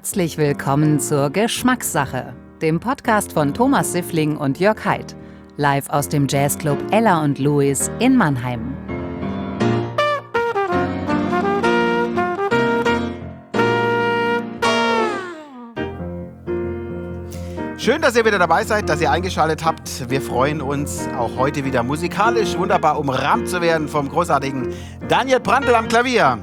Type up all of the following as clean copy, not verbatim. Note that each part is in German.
Herzlich willkommen zur Geschmackssache, dem Podcast von Thomas Siffling und Jörg Haidt, live aus dem Jazzclub Ella und Louis in Mannheim. Schön, dass ihr wieder dabei seid, dass ihr eingeschaltet habt. Wir freuen uns, auch heute wieder musikalisch wunderbar umrahmt zu werden vom großartigen Daniel Brandl am Klavier.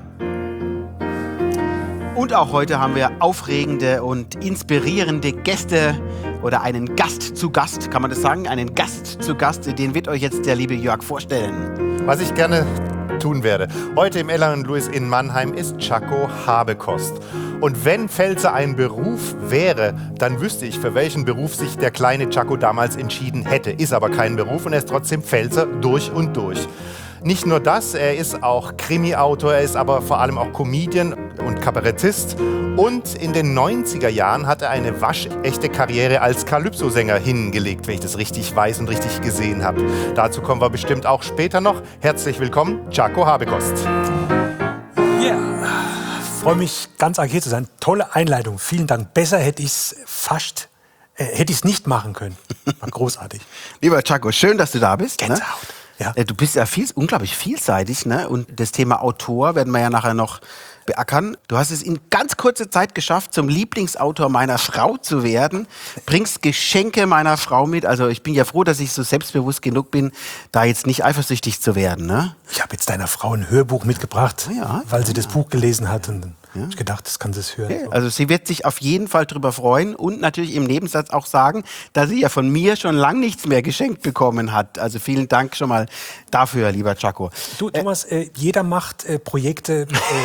Und auch heute haben wir aufregende und inspirierende Gäste oder einen Gast zu Gast, kann man das sagen? Einen Gast zu Gast, den wird euch jetzt der liebe Jörg vorstellen. Was ich gerne tun werde. Heute im Ella und Louis in Mannheim ist Tschako Habekost. Und wenn Pfälzer ein Beruf wäre, dann wüsste ich, für welchen Beruf sich der kleine Tschako damals entschieden hätte. Ist aber kein Beruf und er ist trotzdem Pfälzer durch und durch. Nicht nur das, er ist auch Krimi-Autor, er ist aber vor allem auch Comedian und Kabarettist. Und in den 90er Jahren hat er eine waschechte Karriere als Calypso-Sänger hingelegt, wenn ich das richtig weiß und richtig gesehen habe. Dazu kommen wir bestimmt auch später noch. Herzlich willkommen, Tschako Habekost. Ja, freue mich ganz arg hier zu sein. Tolle Einleitung, vielen Dank. Besser hätte ich es nicht machen können. War großartig. Lieber Tschako, schön, dass du da bist. Gänsehaut. Ne? Ja. Du bist ja unglaublich vielseitig, ne? Und das Thema Autor werden wir ja nachher noch beackern. Du hast es in ganz kurzer Zeit geschafft, zum Lieblingsautor meiner Frau zu werden. Bringst Geschenke meiner Frau mit. Also ich bin ja froh, dass ich so selbstbewusst genug bin, da jetzt nicht eifersüchtig zu werden, ne? Ich habe jetzt deiner Frau ein Hörbuch mitgebracht, weil sie das Buch gelesen hat. Und dann habe ich gedacht, das kann sie es hören. Okay. Also sie wird sich auf jeden Fall drüber freuen und natürlich im Nebensatz auch sagen, dass sie ja von mir schon lang nichts mehr geschenkt bekommen hat. Also vielen Dank schon mal dafür, lieber Tschako. Du, Thomas, jeder macht Projekte,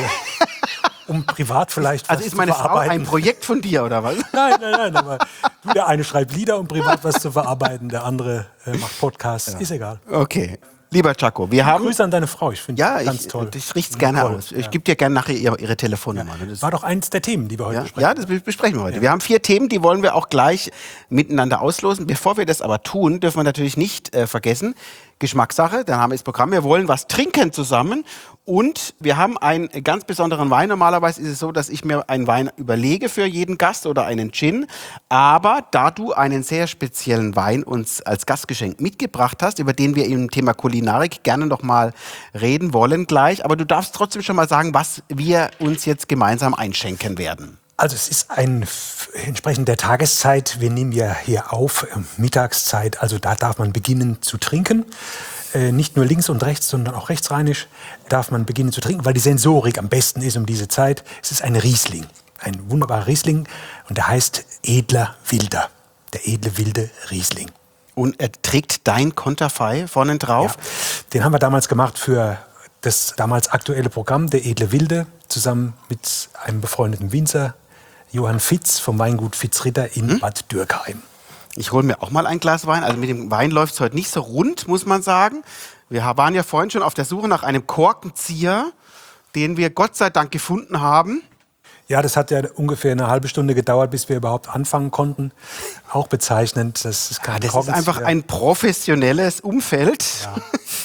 um privat vielleicht was Also ist zu meine Frau verarbeiten. ein Projekt von dir, oder was? Nein, aber der eine schreibt Lieder, um privat was zu verarbeiten, der andere macht Podcasts, ist egal. Okay. Lieber Tschako, wir haben... Grüße an deine Frau, ich finde ganz toll. Ich richte es gerne Toll, aus. Ich gebe dir gerne nachher ihre Telefonnummer. Das war doch eins der Themen, die wir heute besprechen. Ja, das besprechen wir heute. Wir haben 4 Themen, die wollen wir auch gleich miteinander auslosen. Bevor wir das aber tun, dürfen wir natürlich nicht vergessen, Geschmackssache, dann haben wir das Programm. Wir wollen was trinken zusammen und wir haben einen ganz besonderen Wein. Normalerweise ist es so, dass ich mir einen Wein überlege für jeden Gast oder einen Gin. Aber da du einen sehr speziellen Wein uns als Gastgeschenk mitgebracht hast, über den wir im Thema Kulinarik gerne noch mal reden wollen gleich. Aber du darfst trotzdem schon mal sagen, was wir uns jetzt gemeinsam einschenken werden. Also es ist entsprechend der Tageszeit, wir nehmen ja hier auf, Mittagszeit, also da darf man beginnen zu trinken. Nicht nur links und rechts, sondern auch rechtsrheinisch darf man beginnen zu trinken, weil die Sensorik am besten ist um diese Zeit. Es ist ein Riesling, ein wunderbarer Riesling und der heißt Edler Wilder, der edle wilde Riesling. Und er trägt dein Konterfei vorne drauf? Ja, den haben wir damals gemacht für das damals aktuelle Programm, der edle Wilde, zusammen mit einem befreundeten Winzer, Johann Fitz vom Weingut Fitzritter in Bad Dürkheim. Ich hole mir auch mal ein Glas Wein. Also mit dem Wein läuft es heute nicht so rund, muss man sagen. Wir waren ja vorhin schon auf der Suche nach einem Korkenzieher, den wir Gott sei Dank gefunden haben. Ja, das hat ja ungefähr eine halbe Stunde gedauert, bis wir überhaupt anfangen konnten. Auch bezeichnend, das ist kein Das ist einfach ein professionelles Umfeld. Ja.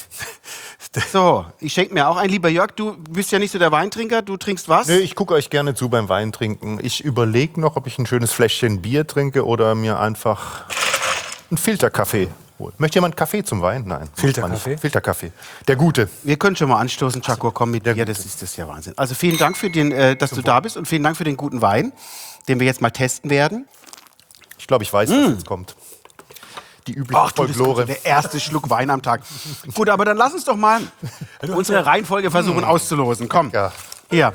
So, ich schenke mir auch ein. Lieber Jörg, du bist ja nicht so der Weintrinker, du trinkst was? Nö, ich gucke euch gerne zu beim Weintrinken. Ich überlege noch, ob ich ein schönes Fläschchen Bier trinke oder mir einfach einen Filterkaffee hole. Möchte jemand Kaffee zum Wein? Nein. Filterkaffee? Filterkaffee. Der gute. Wir können schon mal anstoßen, Tschako, komm mit dir, das ist ja Wahnsinn. Also vielen Dank, dass du da bist und vielen Dank für den guten Wein, den wir jetzt mal testen werden. Ich glaube, ich weiß, was jetzt kommt. Die übliche Folklore. Der erste Schluck Wein am Tag. Gut, aber dann lass uns doch mal unsere Reihenfolge versuchen auszulosen. Komm, Ja. hier.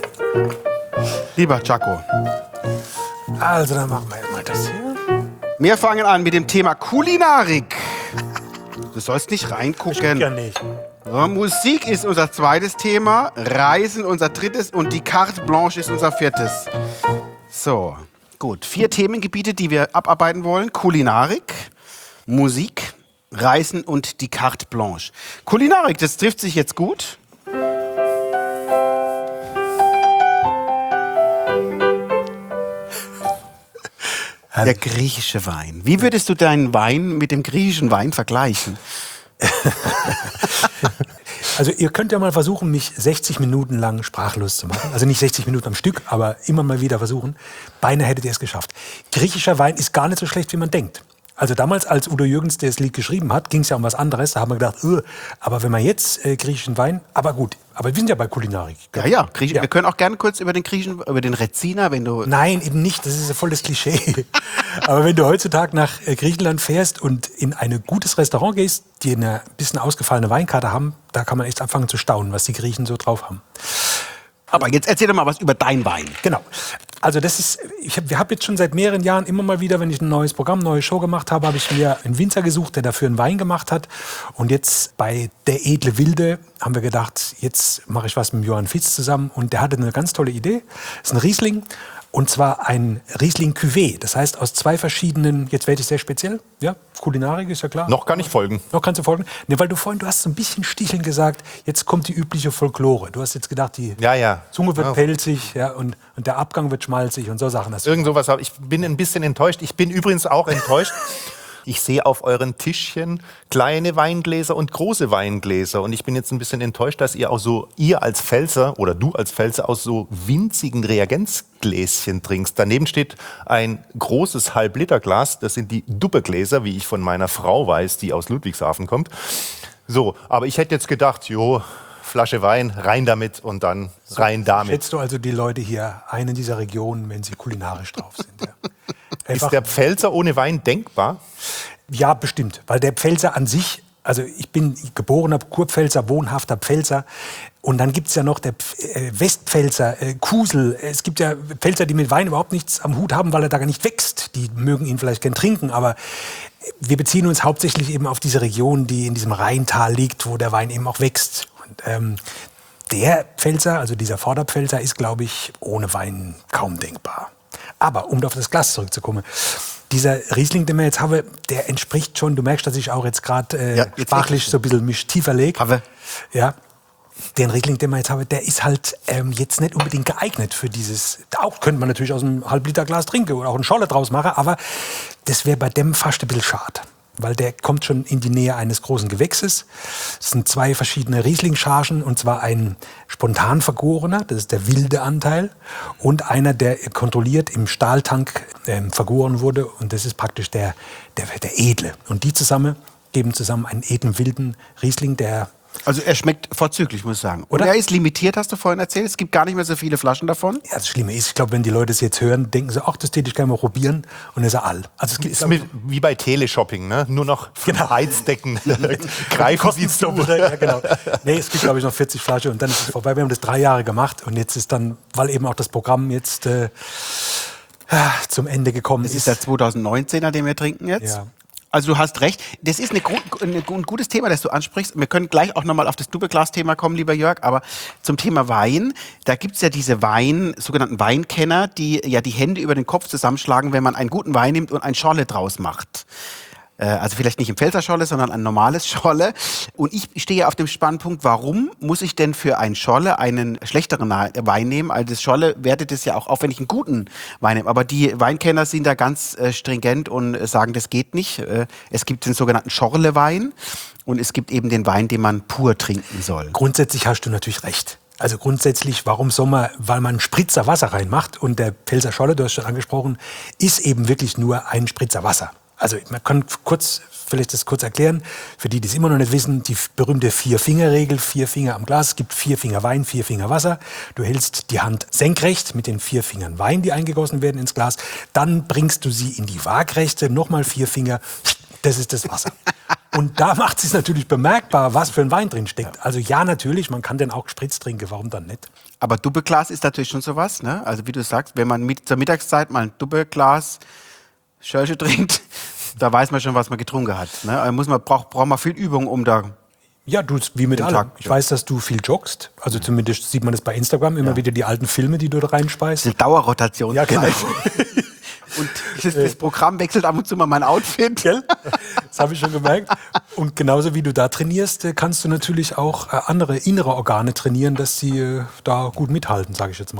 Lieber Tschako, Also dann machen wir mal das hier. wir fangen an mit dem Thema Kulinarik. Du sollst nicht reingucken. Ja, nicht. So, Musik ist unser zweites Thema, Reisen unser drittes und die Carte Blanche ist unser viertes. So, gut. 4 Themengebiete, die wir abarbeiten wollen. Kulinarik, Musik, Reisen und die Carte Blanche. Kulinarik, das trifft sich jetzt gut. Der griechische Wein. Wie würdest du deinen Wein mit dem griechischen Wein vergleichen? Also ihr könnt ja mal versuchen, mich 60 Minuten lang sprachlos zu machen. Also nicht 60 Minuten am Stück, aber immer mal wieder versuchen. Beinahe hättet ihr es geschafft. Griechischer Wein ist gar nicht so schlecht, wie man denkt. Also damals, als Udo Jürgens das Lied geschrieben hat, ging es ja um was anderes. Da haben wir gedacht, aber wenn man jetzt griechischen Wein, aber gut, aber wir sind ja bei Kulinarik. Ja. Wir können auch gerne kurz über den Rezina, wenn du... Nein, eben nicht, das ist ja voll das Klischee. Aber wenn du heutzutage nach Griechenland fährst und in ein gutes Restaurant gehst, die eine bisschen ausgefallene Weinkarte haben, da kann man echt anfangen zu staunen, was die Griechen so drauf haben. Aber jetzt erzähl doch mal was über dein Wein. Genau. Also wir haben jetzt schon seit mehreren Jahren immer mal wieder, wenn ich ein neues Programm, eine neue Show gemacht habe, habe ich mir einen Winzer gesucht, der dafür einen Wein gemacht hat. Und jetzt bei Der edle Wilde haben wir gedacht, jetzt mache ich was mit Johann Fitz zusammen. Und der hatte eine ganz tolle Idee. Das ist ein Riesling. Und zwar ein Riesling Cuvée. Das heißt, aus 2 verschiedenen, jetzt werde ich sehr speziell, ja, Kulinarik ist ja klar. Noch kann ich folgen. Noch kannst du folgen. Nee, weil du hast so ein bisschen sticheln gesagt, jetzt kommt die übliche Folklore. Du hast jetzt gedacht, die Zunge wird pelzig, ja, und der Abgang wird schmalzig und so Sachen. Irgend sowas. Ich bin ein bisschen enttäuscht. Ich bin übrigens auch enttäuscht. Ich sehe auf euren Tischchen kleine Weingläser und große Weingläser. Und ich bin jetzt ein bisschen enttäuscht, dass ihr als Pfälzer oder du als Pfälzer aus so winzigen Reagenzgläschen trinkst. Daneben steht ein großes Halb-Liter-Glas. Das sind die Duppegläser, wie ich von meiner Frau weiß, die aus Ludwigshafen kommt. So, aber ich hätte jetzt gedacht, Flasche Wein, rein damit und dann rein damit. Schätzt du also die Leute hier ein in dieser Region, wenn sie kulinarisch drauf sind? Ja. Ist der Pfälzer ohne Wein denkbar? Ja, bestimmt. Weil der Pfälzer an sich, also ich bin geborener Kurpfälzer, wohnhafter Pfälzer. Und dann gibt es ja noch der Westpfälzer, Kusel. Es gibt ja Pfälzer, die mit Wein überhaupt nichts am Hut haben, weil er da gar nicht wächst. Die mögen ihn vielleicht gern trinken, aber wir beziehen uns hauptsächlich eben auf diese Region, die in diesem Rheintal liegt, wo der Wein eben auch wächst. Und der Pfälzer, also dieser Vorderpfälzer, ist, glaube ich, ohne Wein kaum denkbar. Aber um auf das Glas zurückzukommen, dieser Riesling, den wir jetzt haben, der entspricht schon, du merkst, dass ich auch jetzt gerade sprachlich so ein bisschen mich tiefer lege. Ja, den Riesling, den wir jetzt haben, der ist halt jetzt nicht unbedingt geeignet für dieses, auch könnte man natürlich aus einem Halb-Liter-Glas trinken oder auch eine Scholle draus machen, aber das wäre bei dem fast ein bisschen schade. Weil der kommt schon in die Nähe eines großen Gewächses. Es sind 2 verschiedene Riesling-Chargen, und zwar ein spontan vergorener, das ist der wilde Anteil, und einer, der kontrolliert im Stahltank vergoren wurde, und das ist praktisch der edle. Und die geben zusammen einen edlen, wilden Riesling, der... Also er schmeckt vorzüglich, muss ich sagen. Und er ist limitiert, hast du vorhin erzählt. Es gibt gar nicht mehr so viele Flaschen davon. Ja, das Schlimme ist, ich glaube, wenn die Leute es jetzt hören, denken sie, ach, das täte ich gerne mal probieren. Und dann ist er all. Also es ist wie bei Teleshopping, ne? Nur noch Heizdecken. Greifen Sie zu. Ja, genau. Nee, es gibt, glaube ich, noch 40 Flaschen und dann ist es vorbei. Wir haben das 3 Jahre gemacht und jetzt ist dann, weil eben auch das Programm jetzt zum Ende gekommen ist. Das ist der 2019er, den wir trinken jetzt. Ja. Also du hast recht. Das ist ein gutes Thema, das du ansprichst. Wir können gleich auch nochmal auf das Doppelglas-Thema kommen, lieber Jörg. Aber zum Thema Wein, da gibt's ja diese sogenannten Weinkenner, die ja die Hände über den Kopf zusammenschlagen, wenn man einen guten Wein nimmt und ein Scholle draus macht. Also vielleicht nicht im Pfälzer Scholle, sondern ein normales Scholle. Und ich stehe auf dem Standpunkt, warum muss ich denn für ein Scholle einen schlechteren Wein nehmen? Also das Scholle wertet es ja auch auf, wenn ich einen guten Wein nehme. Aber die Weinkenner sind da ganz stringent und sagen, das geht nicht. Es gibt den sogenannten Schorlewein und es gibt eben den Wein, den man pur trinken soll. Grundsätzlich hast du natürlich recht. Also grundsätzlich, warum soll man, weil man einen Spritzer Wasser reinmacht und der Pfälzer Scholle, du hast schon angesprochen, ist eben wirklich nur ein Spritzer Wasser. Also man kann vielleicht das kurz erklären, für die, die es immer noch nicht wissen, die berühmte 4-Finger-Regel, 4 Finger am Glas, es gibt 4 Finger Wein, 4 Finger Wasser. Du hältst die Hand senkrecht mit den 4 Fingern Wein, die eingegossen werden ins Glas. Dann bringst du sie in die Waagrechte, nochmal 4 Finger, das ist das Wasser. Und da macht es natürlich bemerkbar, was für ein Wein drin steckt. Also ja, natürlich, man kann den auch gespritzt trinken, warum dann nicht? Aber Doppelglas ist natürlich schon sowas, ne? Also wie du sagst, wenn man zur Mittagszeit mal ein Doppelglas Schörche trinkt, da weiß man schon, was man getrunken hat. Ne? Also braucht man viel Übung, um da... Ja, du, wie mit allem. Ich weiß, dass du viel joggst. Also zumindest sieht man das bei Instagram immer wieder die alten Filme, die du da reinspeist. Das ist eine Dauerrotation. Ja, genau. Und das Programm wechselt ab und zu mal mein Outfit. Gell? Das habe ich schon gemerkt. Und genauso wie du da trainierst, kannst du natürlich auch andere innere Organe trainieren, dass sie da gut mithalten, sage ich jetzt mal.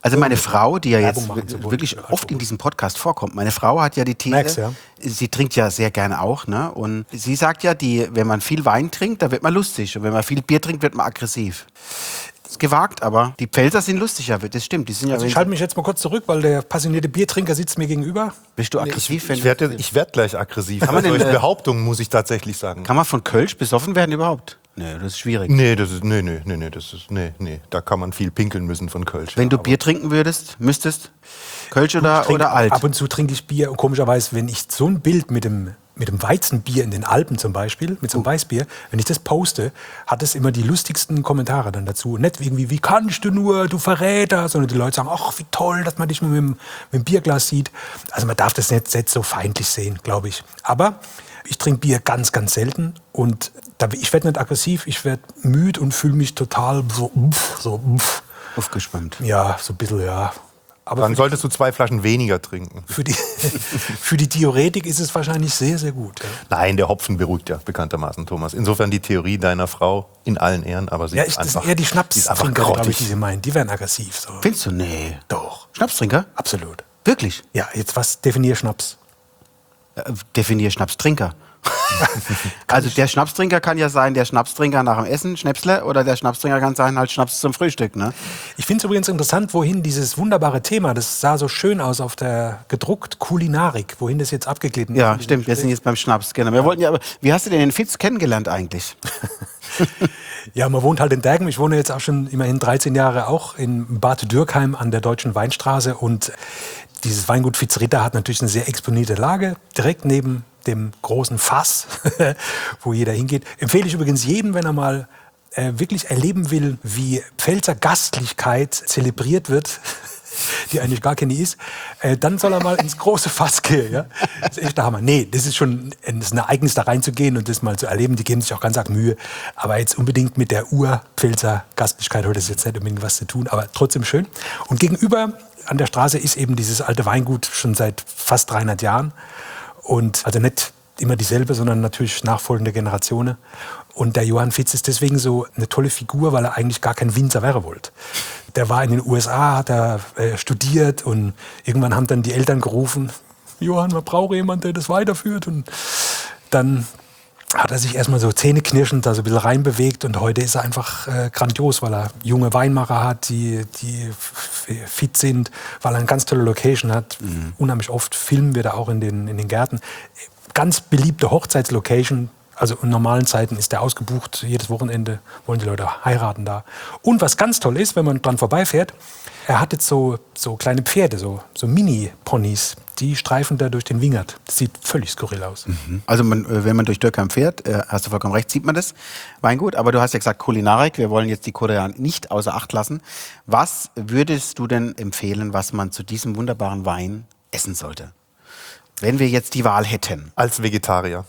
Also meine Frau, die ja jetzt Werbung machen zu wollen wirklich für oft Alkohol. in diesem Podcast vorkommt, meine Frau hat ja die These, Merkst, ja. sie trinkt ja sehr gerne auch, ne? Und sie sagt ja, wenn man viel Wein trinkt, da wird man lustig. Und wenn man viel Bier trinkt, wird man aggressiv. Das ist gewagt, aber die Pfälzer sind lustiger, das stimmt. Die sind ja, Also ich halte mich jetzt mal kurz zurück, weil der passionierte Biertrinker sitzt mir gegenüber. bist du aggressiv? Ich werd gleich aggressiv. man denn, Solche Behauptungen muss ich tatsächlich sagen. Kann man von Kölsch besoffen werden überhaupt? Nee, das ist schwierig. Nee, da kann man viel pinkeln müssen von Kölsch. Wenn du Bier trinken müsstest, Kölsch oder alt? Ab und zu trinke ich Bier. Und komischerweise, wenn ich so ein Bild mit dem Weizenbier in den Alpen zum Beispiel, mit so einem Weißbier, wenn ich das poste, hat es immer die lustigsten Kommentare dann dazu. Nicht irgendwie, wie kannst du nur, du Verräter, sondern die Leute sagen, ach, wie toll, dass man dich mit dem Bierglas sieht. Also man darf das nicht so feindlich sehen, glaube ich. Aber ich trinke Bier ganz, ganz selten und ich werde nicht aggressiv, ich werde müde und fühle mich total Aufgespannt. ja, so ein bisschen, ja. Aber Dann solltest du 2 Flaschen weniger trinken. für die Theoretik ist es wahrscheinlich sehr, sehr gut. Ja. Nein, der Hopfen beruhigt ja bekanntermaßen, Thomas. Insofern die Theorie deiner Frau in allen Ehren, aber sie Ja, ist das einfach, sind eher die sie ist einfach Schnapstrinker, glaube ich, grottig. die sie meinen. Die werden aggressiv. So. Findest du? Nee. Doch, Schnapstrinker? absolut. Wirklich? Ja, jetzt was definier Schnaps. Definier Schnapstrinker. Also der Schnapstrinker kann ja sein, der Schnapstrinker nach dem Essen, Schnäpsle, oder der Schnapstrinker kann sein, halt Schnaps zum Frühstück, ne? Ich finde es übrigens interessant, wohin dieses wunderbare Thema, das sah so schön aus auf der gedruckt, Kulinarik, wohin das jetzt abgeglitten ist. Ja, stimmt, wir sind jetzt beim Schnaps, genau. Wir wollten ja, aber wie hast du denn den Fitz kennengelernt eigentlich? Ja, man wohnt halt in Dergen. Ich wohne jetzt auch schon immerhin 13 Jahre auch in Bad Dürkheim an der Deutschen Weinstraße. Und dieses Weingut Fitz Ritter hat natürlich eine sehr exponierte Lage, direkt neben dem großen Fass, wo jeder hingeht. Empfehle ich übrigens jedem, wenn er mal wirklich erleben will, wie Pfälzer Gastlichkeit zelebriert wird, die eigentlich gar keine ist, dann soll er mal ins große Fass gehen. Ja? Das ist echt der Hammer. Nee, das ist schon ein Ereignis, da reinzugehen und das mal zu erleben. Die geben sich auch ganz arg Mühe. Aber jetzt unbedingt mit der Ur-Pfälzer Gastlichkeit hat das jetzt nicht unbedingt was zu tun, aber trotzdem schön. Und gegenüber an der Straße ist eben dieses alte Weingut schon seit fast 300 Jahren. Und also nicht immer dieselbe, sondern natürlich nachfolgende Generationen. Und der Johann Fitz ist deswegen so eine tolle Figur, weil er eigentlich gar kein Winzer werden wollte. Der war in den USA, hat er studiert und irgendwann haben dann die Eltern gerufen, Johann, man braucht jemanden, der das weiterführt. Und dann hat er sich erstmal so zähneknirschend da so ein bisschen reinbewegt und heute ist er einfach grandios, weil er junge Weinmacher hat, die fit sind, weil er eine ganz tolle Location hat. Unheimlich oft filmen wir da auch in den Gärten. Ganz beliebte Hochzeitslocation. Also in normalen Zeiten ist der ausgebucht. Jedes Wochenende wollen die Leute heiraten da. Und was ganz toll ist, wenn man dran vorbeifährt, er hat jetzt so kleine Pferde, so Mini-Ponys. Die streifen da durch den Wingert. Das sieht völlig skurril aus. Also wenn man durch Dürkheim fährt, hast du vollkommen recht, sieht man das Weingut. Aber du hast ja gesagt Kulinarik, wir wollen jetzt die Koreaner nicht außer Acht lassen. Was würdest du denn empfehlen, was man zu diesem wunderbaren Wein essen sollte? Wenn wir jetzt die Wahl hätten. Als Vegetarier.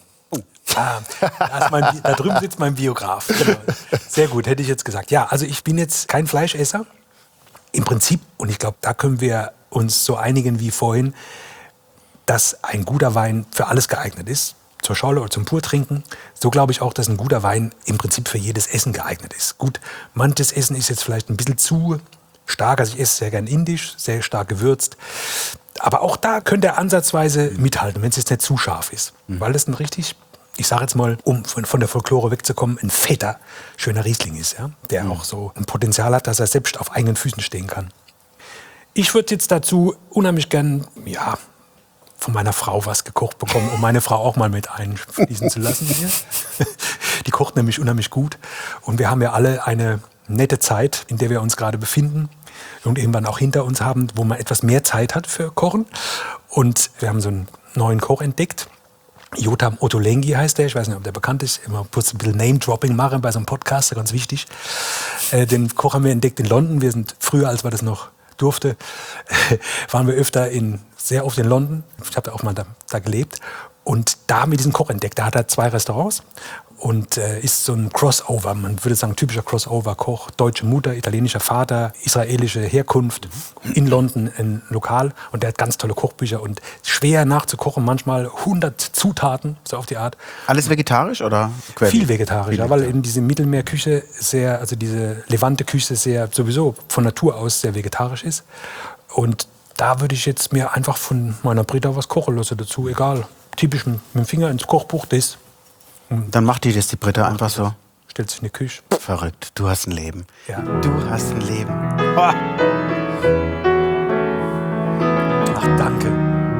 Da drüben sitzt mein Biograf. Genau. Sehr gut, hätte ich jetzt gesagt. Ja, also ich bin jetzt kein Fleischesser. Im Prinzip, und ich glaube, da können wir uns so einigen wie vorhin, dass ein guter Wein für alles geeignet ist. Zur Schorle oder zum Purtrinken. So glaube ich auch, dass ein guter Wein im Prinzip für jedes Essen geeignet ist. Gut, manches Essen ist jetzt vielleicht ein bisschen zu stark. Also ich esse sehr gern indisch, sehr stark gewürzt. Aber auch da könnte er ansatzweise mithalten, wenn es jetzt nicht zu scharf ist. Weil das ein richtig, ich sage jetzt mal, um von der Folklore wegzukommen, ein fetter, schöner Riesling ist. Ja? Der auch so ein Potenzial hat, dass er selbst auf eigenen Füßen stehen kann. Ich würde jetzt dazu unheimlich gern, ja, von meiner Frau was gekocht bekommen, um meine Frau auch mal mit einfließen zu lassen hier. Die kocht nämlich unheimlich gut. Und wir haben ja alle eine nette Zeit, in der wir uns gerade befinden und irgendwann auch hinter uns haben, wo man etwas mehr Zeit hat für Kochen. Und wir haben so einen neuen Koch entdeckt. Jotam Ottolenghi heißt der, ich weiß nicht, ob der bekannt ist, immer kurz ein bisschen Name-Dropping machen bei so einem Podcast, ganz wichtig. Den Koch haben wir entdeckt in London. Wir sind früher, als wir das noch waren wir sehr oft in London. Ich habe da auch mal da gelebt. Und da haben wir diesen Koch entdeckt. Da hat er 2 Restaurants und ist so ein Crossover, man würde sagen typischer Crossover-Koch. Deutsche Mutter, italienischer Vater, israelische Herkunft, in London ein Lokal. Und der hat ganz tolle Kochbücher und schwer nachzukochen, manchmal 100 Zutaten, so auf die Art. Alles vegetarisch oder Quelle? Viel vegetarisch, ja, weil eben diese Mittelmeerküche sehr, also diese Levante-Küche sehr sowieso von Natur aus sehr vegetarisch ist. Und da würde ich jetzt mir einfach von meiner Britta was kochen lassen dazu, egal. Typisch mit dem Finger ins Kochbuch, das. Dann macht die Britta, einfach so. Stellt sich in die Küche. Verrückt, du hast ein Leben. Ja. Du hast ein Leben. Oh. Ach, danke.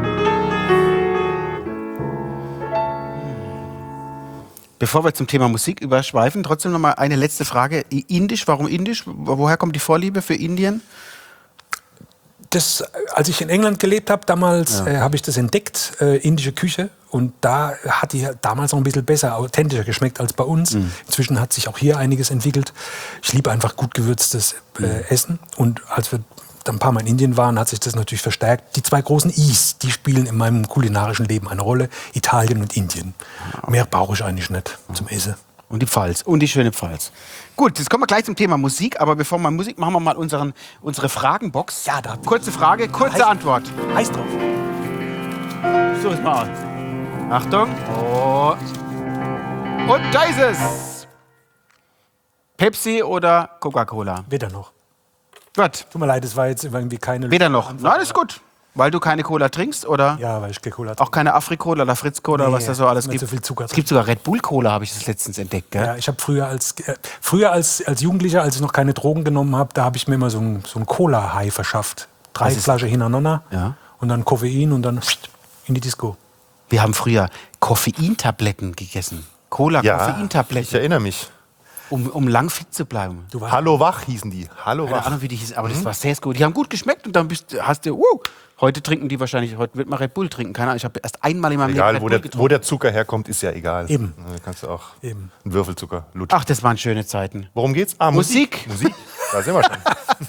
Bevor wir zum Thema Musik überschweifen, trotzdem noch mal eine letzte Frage. Indisch, warum Indisch? Woher kommt die Vorliebe für Indien? Das, als ich in England gelebt habe, damals habe ich das entdeckt, indische Küche. Und da hat die damals noch ein bisschen besser, authentischer geschmeckt als bei uns. Inzwischen hat sich auch hier einiges entwickelt. Ich liebe einfach gut gewürztes Essen. Und als wir dann ein paar Mal in Indien waren, hat sich das natürlich verstärkt. Die 2 großen Is, die spielen in meinem kulinarischen Leben eine Rolle. Italien und Indien. Mehr brauche ich eigentlich nicht zum Essen. Und die Pfalz. Und die schöne Pfalz. Gut, jetzt kommen wir gleich zum Thema Musik. Aber bevor wir Musik machen, wir mal unsere Fragenbox. Ja, da. Kurze Frage, kurze Antwort. Heiß drauf. So ist mal. Achtung. Oh. Und da ist es. Pepsi oder Coca-Cola? Weder noch. Gut. Tut mir leid, es war jetzt irgendwie keine... Weder noch. Nein, ist gut. Weil du keine Cola trinkst, oder? Ja, weil ich keine Cola Auch keine Afri-Cola oder Fritz-Cola, Nee, was da so alles ist mir gibt. zu viel Zucker Es gibt sogar Red Bull-Cola, habe ich das letztens entdeckt. Gell? Ja, ich habe früher als Jugendlicher, als ich noch keine Drogen genommen habe, da habe ich mir immer so ein Cola-High verschafft. 3 Flaschen hintereinander Ja. und dann Koffein und dann in die Disco. Wir haben früher Koffeintabletten gegessen. Cola-Koffeintabletten. Ich erinnere mich. Um lang fit zu bleiben. Du warst Hallo Wach hießen die. Hallo Keine Wach. Ahnung, wie die hießen, aber das war sehr gut. Die haben gut geschmeckt und dann hast du, heute trinken die wahrscheinlich, heute wird man Red Bull trinken. Keine Ahnung, ich habe erst einmal in meinem Egal, Leben wo Red Bull getrunken. wo der Zucker herkommt, ist ja egal. Eben. Da kannst du auch Eben. einen Würfelzucker lutschen. Ach, das waren schöne Zeiten. Worum geht's? Musik. Musik. Da sind wir schon.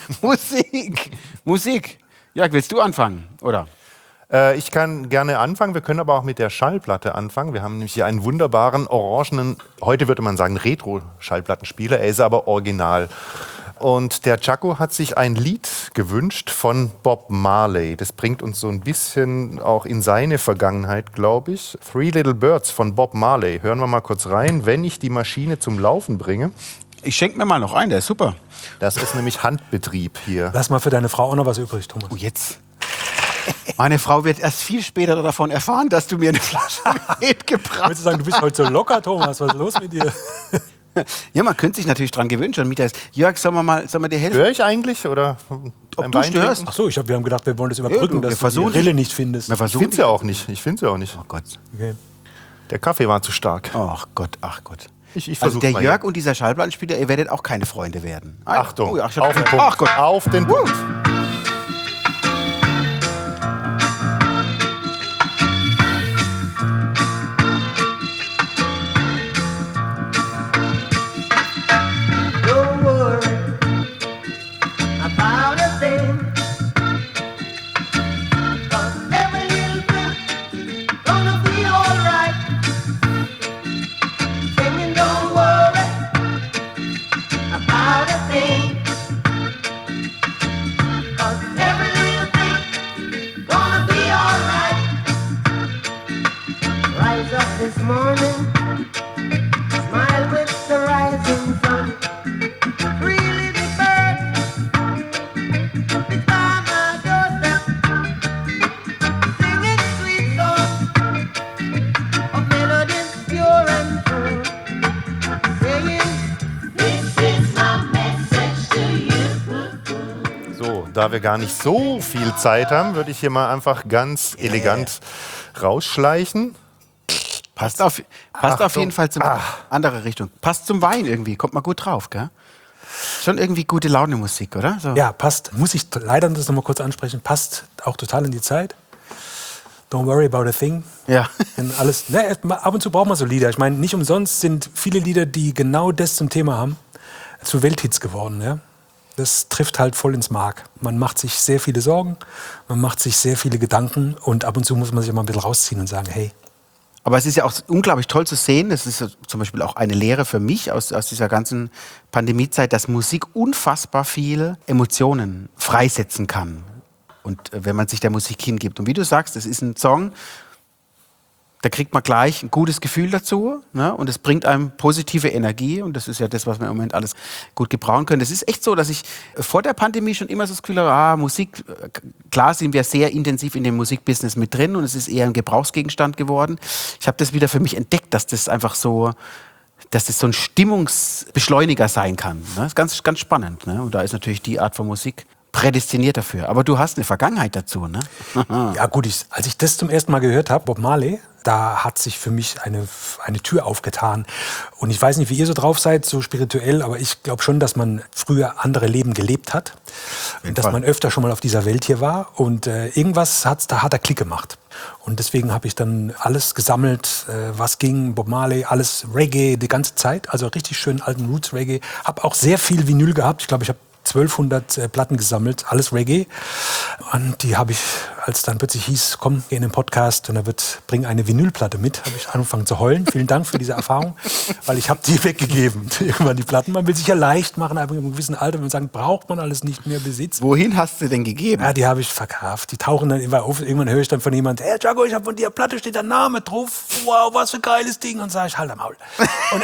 Musik. Jörg, willst du anfangen, oder? Ich kann gerne anfangen. Wir können aber auch mit der Schallplatte anfangen. Wir haben nämlich hier einen wunderbaren, orangenen, heute würde man sagen Retro-Schallplattenspieler. Er ist aber original. Und der Chaco hat sich ein Lied gewünscht von Bob Marley. Das bringt uns so ein bisschen auch in seine Vergangenheit, glaube ich. Three Little Birds von Bob Marley. Hören wir mal kurz rein, wenn ich die Maschine zum Laufen bringe. Ich schenke mir mal noch ein, der ist super. Das ist nämlich Handbetrieb hier. Lass mal für deine Frau auch noch was übrig, Thomas. Oh, jetzt. Meine Frau wird erst viel später davon erfahren, dass du mir eine Flasche mitgebracht Würdest du sagen, du bist heute so locker, Thomas? Was ist los mit dir? Ja, man könnte sich natürlich dran gewöhnen, schon Mieter ist. Jörg, sollen wir dir helfen? Höre ich eigentlich? Oder Ob du störst? Ach so, wir haben gedacht, wir wollen das überbrücken, Ja, wir dass du versuchen- die Rille nicht findest. Wir Ich versuchen. finde es ja auch nicht. Ich finde ja auch nicht. Oh Gott. Okay. Der Kaffee war zu stark. Ach Gott, ach Gott. Ich Also versuch's der mal Jörg hier. und dieser Schallplattenspieler, ihr werdet auch keine Freunde werden. Achtung, Oh, ja, ich hab- auf den Punkt. Ach Gott. Auf den Punkt. Don't worry about a thing. 'Cause every little thing gonna be alright. Singing, don't worry about a thing. 'Cause every little thing gonna be alright. Rise up this morning, smile with the rising sun. Three little birds, it's by my doorstep, singing sweet songs of melodies pure and true, saying, "This is my message to you." So, da wir gar nicht so viel Zeit haben, würde ich hier mal einfach ganz elegant rausschleichen. Passt auf jeden Fall zum andere Richtung. Passt zum Wein irgendwie, kommt mal gut drauf, gell? Schon irgendwie gute Laune Musik, oder? So. Ja, passt. Muss ich leider das noch mal kurz ansprechen. Passt auch total in die Zeit. Don't worry about a thing. Ja. Denn alles, ab und zu braucht man so Lieder. Ich meine, nicht umsonst sind viele Lieder, die genau das zum Thema haben, zu Welthits geworden. Ja? Das trifft halt voll ins Mark. Man macht sich sehr viele Sorgen, man macht sich sehr viele Gedanken und ab und zu muss man sich mal ein bisschen rausziehen und sagen, hey, Aber es ist ja auch unglaublich toll zu sehen, das ist zum Beispiel auch eine Lehre für mich aus dieser ganzen Pandemiezeit, dass Musik unfassbar viel Emotionen freisetzen kann. Und wenn man sich der Musik hingibt. Und wie du sagst, es ist ein Song, da kriegt man gleich ein gutes Gefühl dazu, ne? Und es bringt einem positive Energie und das ist ja das, was wir im Moment alles gut gebrauchen können. Es ist echt so, dass ich vor der Pandemie schon immer so das Gefühl habe, Musik, klar sind wir sehr intensiv in dem Musikbusiness mit drin und es ist eher ein Gebrauchsgegenstand geworden. Ich habe das wieder für mich entdeckt, dass das einfach so, dass das so ein Stimmungsbeschleuniger sein kann. Ne? Das ist ganz, ganz spannend. Ne? Und da ist natürlich die Art von Musik prädestiniert dafür. Aber du hast eine Vergangenheit dazu, ne? Ja gut, als ich das zum ersten Mal gehört habe, Bob Marley, da hat sich für mich eine Tür aufgetan. Und ich weiß nicht, wie ihr so drauf seid, so spirituell, aber ich glaube schon, dass man früher andere Leben gelebt hat. Und dass man öfter schon mal auf dieser Welt hier war. Und irgendwas da hat er Klick gemacht. Und deswegen habe ich dann alles gesammelt, was ging, Bob Marley, alles Reggae die ganze Zeit. Also richtig schön alten Roots-Reggae. Habe auch sehr viel Vinyl gehabt. Ich glaube, ich habe 1200 Platten gesammelt, alles Reggae. Und die habe ich, als dann plötzlich hieß, komm, geh in den Podcast und bring eine Vinylplatte mit, habe ich angefangen zu heulen. Vielen Dank für diese Erfahrung, weil ich habe die weggegeben. Irgendwann die Platten. Man will sich ja leicht machen, aber in einem gewissen Alter, wenn man sagt, braucht man alles nicht mehr Besitz. Wohin hast du denn gegeben? Ja, die habe ich verkauft. Die tauchen dann immer auf. Irgendwann höre ich dann von jemandem, hey Jaco, ich habe von dir Platte, steht dein Name drauf. Wow, was für ein geiles Ding. Und sage ich, halt am Maul. Und,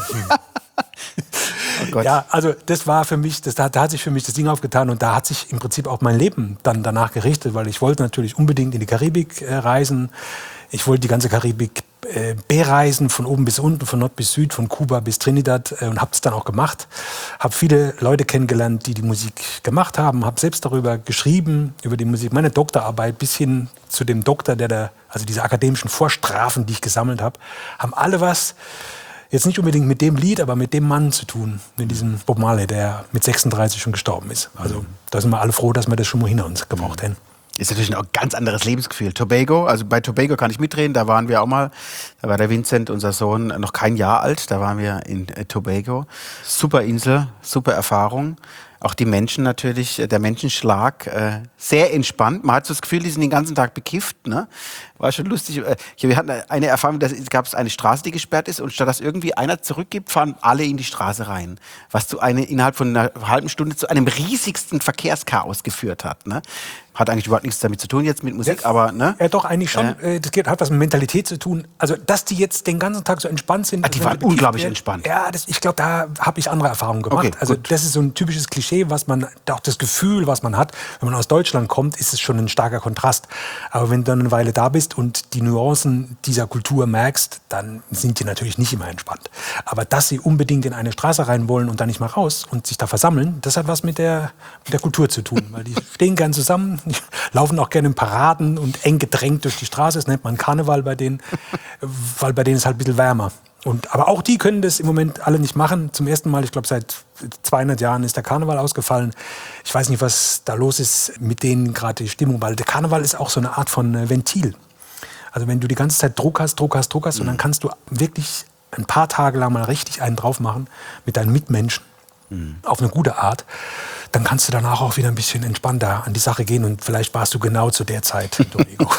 Oh Gott. ja, also das war für mich, da hat sich für mich das Ding aufgetan und da hat sich im Prinzip auch mein Leben dann danach gerichtet, weil ich wollte natürlich unbedingt in die Karibik reisen. Ich wollte die ganze Karibik bereisen, von oben bis unten, von Nord bis Süd, von Kuba bis Trinidad und habe es dann auch gemacht. Habe viele Leute kennengelernt, die Musik gemacht haben, habe selbst darüber geschrieben, über die Musik. Meine Doktorarbeit bis hin zu dem Doktor, also diese akademischen Vorstrafen, die ich gesammelt habe, haben alle was, jetzt nicht unbedingt mit dem Lied, aber mit dem Mann zu tun, mit diesem Bob Marley, der mit 36 schon gestorben ist. Also da sind wir alle froh, dass wir das schon mal hinter uns gebracht haben. Ist natürlich ein ganz anderes Lebensgefühl. Tobago, also bei Tobago kann ich mitreden, da waren wir auch mal, da war der Vincent, unser Sohn, noch kein Jahr alt, da waren wir in Tobago. Super Insel, super Erfahrung. Auch die Menschen natürlich, der Menschenschlag, sehr entspannt. Man hat so das Gefühl, die sind den ganzen Tag bekifft. Ne? War schon lustig. Wir hatten eine Erfahrung, da gab es eine Straße, die gesperrt ist und statt dass irgendwie einer zurückgibt, fahren alle in die Straße rein. Was innerhalb von einer halben Stunde zu einem riesigsten Verkehrschaos geführt hat. Ne? Hat eigentlich überhaupt nichts damit zu tun jetzt mit Musik, aber... Ne? Ja, doch, eigentlich schon. Das hat was mit Mentalität zu tun. Also, dass die jetzt den ganzen Tag so entspannt sind. Die waren unglaublich entspannt. Ja, ich glaube, da habe ich andere Erfahrungen gemacht. Okay, also, gut. das ist so ein typisches Klischee, was man, auch das Gefühl, was man hat. Wenn man aus Deutschland kommt, ist es schon ein starker Kontrast. Aber wenn du dann eine Weile da bist und die Nuancen dieser Kultur merkst, dann sind die natürlich nicht immer entspannt. Aber dass sie unbedingt in eine Straße rein wollen und dann nicht mal raus und sich da versammeln, das hat was mit der Kultur zu tun. Weil die stehen gern zusammen, laufen auch gerne in Paraden und eng gedrängt durch die Straße. Das nennt man Karneval bei denen, weil bei denen ist halt ein bisschen wärmer. Aber auch die können das im Moment alle nicht machen. Zum ersten Mal, ich glaube, seit 200 Jahren ist der Karneval ausgefallen. Ich weiß nicht, was da los ist mit denen gerade die Stimmung, weil der Karneval ist auch so eine Art von Ventil. Also wenn du die ganze Zeit Druck hast und dann kannst du wirklich ein paar Tage lang mal richtig einen drauf machen mit deinen Mitmenschen auf eine gute Art, dann kannst du danach auch wieder ein bisschen entspannter an die Sache gehen und vielleicht warst du genau zu der Zeit in Tobago.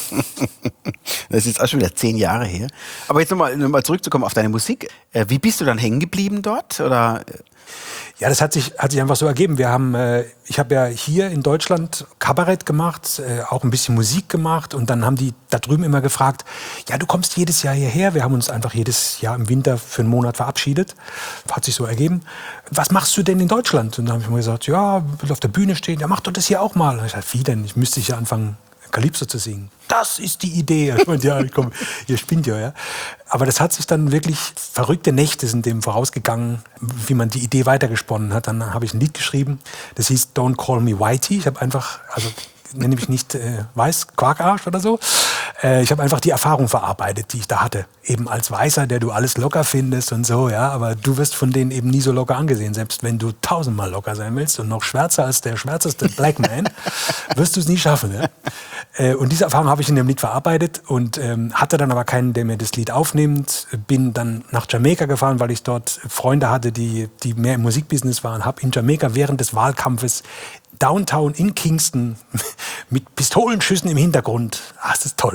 Das ist jetzt auch schon wieder 10 Jahre her. Aber jetzt nochmal zurückzukommen auf deine Musik. Wie bist du dann hängen geblieben dort? Oder? Ja, das hat sich einfach so ergeben. Ich habe ja hier in Deutschland Kabarett gemacht, auch ein bisschen Musik gemacht und dann haben die da drüben immer gefragt, ja, du kommst jedes Jahr hierher. Wir haben uns einfach jedes Jahr im Winter für einen Monat verabschiedet. Hat sich so ergeben. Was machst du denn in Deutschland? Und dann habe ich mir gesagt, ja, will auf der Bühne stehen. Ja, mach doch das hier auch mal. Und ich dachte, wie denn? Ich müsste ja anfangen, Calypso zu singen. Das ist die Idee. Ich meine, ja, komm, ihr spinnt ja. Aber das hat sich dann wirklich, verrückte Nächte sind dem vorausgegangen, wie man die Idee weitergesponnen hat. Dann habe ich ein Lied geschrieben, das hieß Don't Call Me Whitey. Ich habe einfach, nenne mich nicht Weiß, Quarkarsch oder so. Ich habe einfach die Erfahrung verarbeitet, die ich da hatte. Eben als Weißer, der du alles locker findest und so, ja. Aber du wirst von denen eben nie so locker angesehen. Selbst wenn du 1000-mal locker sein willst und noch schwärzer als der schwärzeste Black Man, wirst du es nie schaffen, ja. Und diese Erfahrung habe ich in dem Lied verarbeitet und hatte dann aber keinen, der mir das Lied aufnimmt. Bin dann nach Jamaika gefahren, weil ich dort Freunde hatte, die mehr im Musikbusiness waren. Habe in Jamaika während des Wahlkampfes Downtown in Kingston mit Pistolenschüssen im Hintergrund. Das ist toll, oder?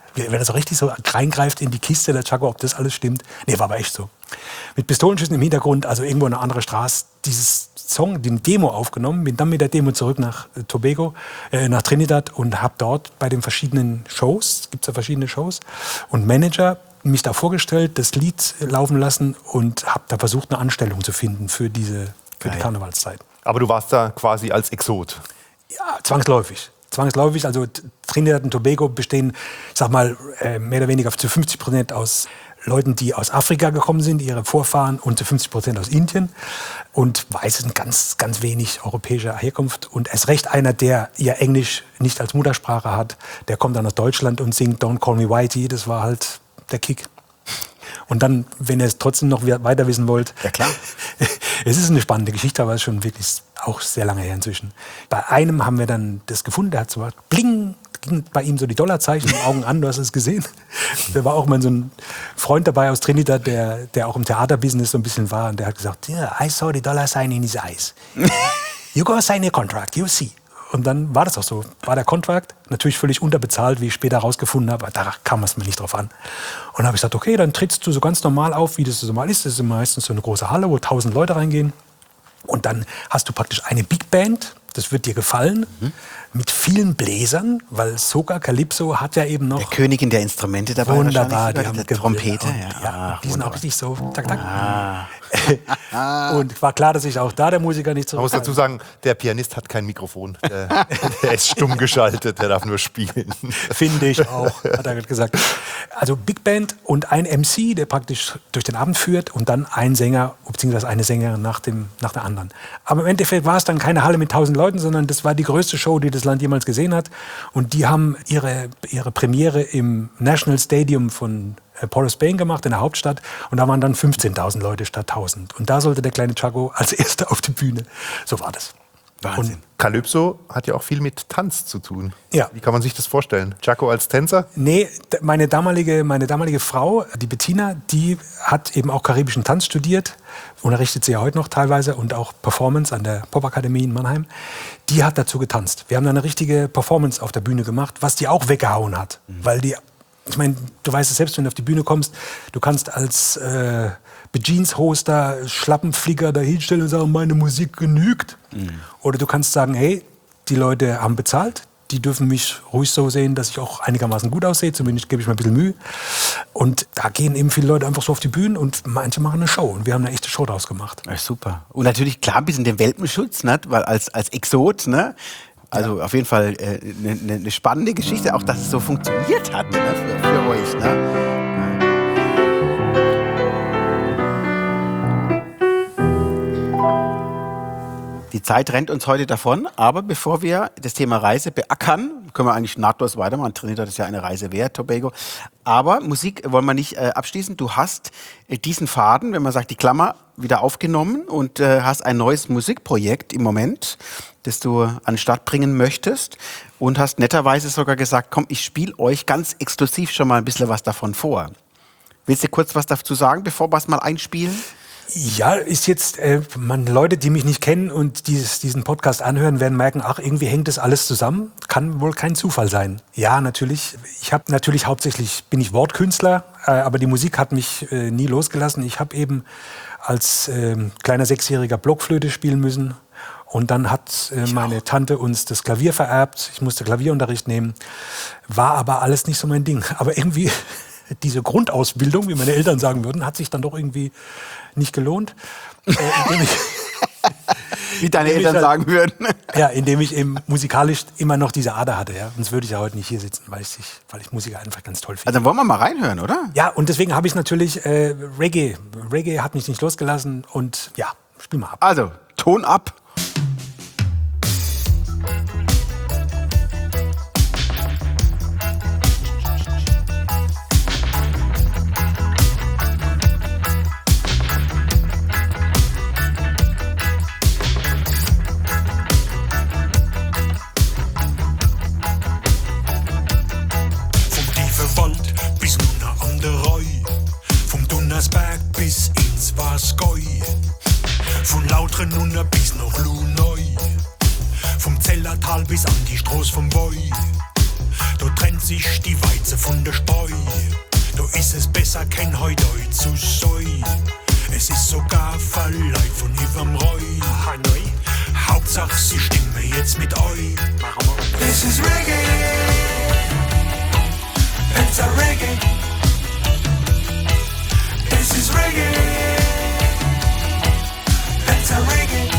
Wenn er so richtig so reingreift in die Kiste, der Chaco, ob das alles stimmt. Nee, war aber echt so. Mit Pistolenschüssen im Hintergrund, also irgendwo eine andere Straße, dieses Song, den Demo aufgenommen, bin dann mit der Demo zurück nach Tobago, nach Trinidad und habe dort bei den verschiedenen Shows, es gibt ja verschiedene Shows, und Manager mich da vorgestellt, das Lied laufen lassen und habe da versucht, eine Anstellung zu finden für die Karnevalszeit. Aber du warst da quasi als Exot. Ja, zwangsläufig. Also Trinidad und Tobago bestehen, ich sag mal, mehr oder weniger zu 50% aus Leuten, die aus Afrika gekommen sind, ihre Vorfahren, und zu 50% aus Indien. Und Weiße sind ganz, ganz wenig europäischer Herkunft. Und erst recht einer, der ja Englisch nicht als Muttersprache hat, der kommt dann aus Deutschland und singt Don't Call Me Whitey. Das war halt der Kick. Und dann, wenn ihr es trotzdem noch weiter wissen wollt, Ja, klar. es ist eine spannende Geschichte, aber es ist schon wirklich auch sehr lange her inzwischen. Bei einem haben wir dann das gefunden, der hat so bling, ging bei ihm so die Dollarzeichen im Augen an, du hast es gesehen. Da war auch mal so ein Freund dabei aus Trinidad, der auch im Theaterbusiness so ein bisschen war, und der hat gesagt, yeah, I saw the dollar sign in his eyes. You go sign a contract, you see. Und dann war das auch so. War der Kontrakt natürlich völlig unterbezahlt, wie ich später herausgefunden habe. Da kam es mir nicht drauf an. Und dann habe ich gesagt, okay, dann trittst du so ganz normal auf, wie das so mal ist. Das ist meistens so eine große Halle, wo 1000 Leute reingehen. Und dann hast du praktisch eine Big Band, das wird dir gefallen, mit vielen Bläsern, weil Soca Calypso hat ja eben noch... Der Königin der Instrumente dabei. Wunderbar, die haben Trompete. Ja, die sind auch richtig so, tak, tak. Und war klar, dass ich auch da der Musiker nicht Man muss dazu sagen, der Pianist hat kein Mikrofon. Der ist stumm geschaltet, der darf nur spielen. Finde ich auch, hat er gesagt. Also Big Band und ein MC, der praktisch durch den Abend führt, und dann ein Sänger bzw. eine Sängerin nach der anderen. Aber im Endeffekt war es dann keine Halle mit 1000 Leuten, sondern das war die größte Show, die das Land jemals gesehen hat. Und die haben ihre Premiere im National Stadium von Port of Spain gemacht, in der Hauptstadt. Und da waren dann 15.000 Leute statt 1000. Und da sollte der kleine Chaco als Erster auf die Bühne. So war das. Wahnsinn. Calypso hat ja auch viel mit Tanz zu tun. Ja. Wie kann man sich das vorstellen? Chaco als Tänzer? Nee, meine damalige Frau, die Bettina, die hat eben auch karibischen Tanz studiert, unterrichtet sie ja heute noch teilweise, und auch Performance an der Popakademie in Mannheim. Die hat dazu getanzt. Wir haben da eine richtige Performance auf der Bühne gemacht, was die auch weggehauen hat. Weil ich meine, du weißt es selbst, wenn du auf die Bühne kommst, du kannst als Jeans-Hoster, Schlappenflieger da hinstellen und sagen, meine Musik genügt. Oder du kannst sagen, hey, die Leute haben bezahlt, die dürfen mich ruhig so sehen, dass ich auch einigermaßen gut aussehe, zumindest gebe ich mir ein bisschen Mühe. Und da gehen eben viele Leute einfach so auf die Bühnen und manche machen eine Show. Und wir haben eine echte Show draus gemacht. Ja, super. Und natürlich klar ein bisschen den Welpenschutz, ne? Weil als Exot, ne? Also auf jeden Fall eine spannende Geschichte, auch dass es so funktioniert hat, ne? für euch. Ne? Die Zeit rennt uns heute davon, aber bevor wir das Thema Reise beackern, können wir eigentlich nahtlos weitermachen. Trinidad ist ja eine Reise wert, Tobago. Aber Musik wollen wir nicht abschließen. Du hast diesen Faden, wenn man sagt, die Klammer wieder aufgenommen und hast ein neues Musikprojekt im Moment, das du an den Start bringen möchtest, und hast netterweise sogar gesagt, komm, ich spiele euch ganz exklusiv schon mal ein bisschen was davon vor. Willst du kurz was dazu sagen, bevor wir es mal einspielen? Ja, ist jetzt, Leute, die mich nicht kennen und diesen Podcast anhören, werden merken, ach, irgendwie hängt das alles zusammen. Kann wohl kein Zufall sein. Ja, natürlich. Ich habe natürlich hauptsächlich, bin ich Wortkünstler, aber die Musik hat mich nie losgelassen. Ich habe eben als kleiner 6-Jähriger Blockflöte spielen müssen. Und dann hat meine Tante uns das Klavier vererbt. Ich musste Klavierunterricht nehmen. War aber alles nicht so mein Ding. Aber irgendwie diese Grundausbildung, wie meine Eltern sagen würden, hat sich dann doch irgendwie nicht gelohnt. Wie deine Eltern sagen würden. Ja, indem ich eben musikalisch immer noch diese Ader hatte. Ja. Sonst würde ich ja heute nicht hier sitzen, weil ich Musik einfach ganz toll finde. Also dann wollen wir mal reinhören, oder? Ja, und deswegen habe ich natürlich Reggae. Reggae hat mich nicht losgelassen und ja, spiel mal ab. Also, Ton ab. Von Lautren runter bis nach Lunoi, vom Zellertal bis an die Straße vom Woi. da trennt sich die Weize von der Spreu. Da ist es besser, kein Heudeu zu sein. Es ist sogar verleiht von überm Reu. Hauptsache, sie stimmen jetzt mit euch. This is Reggae. It's a Reggae. This is Reggae. It's a Reggae.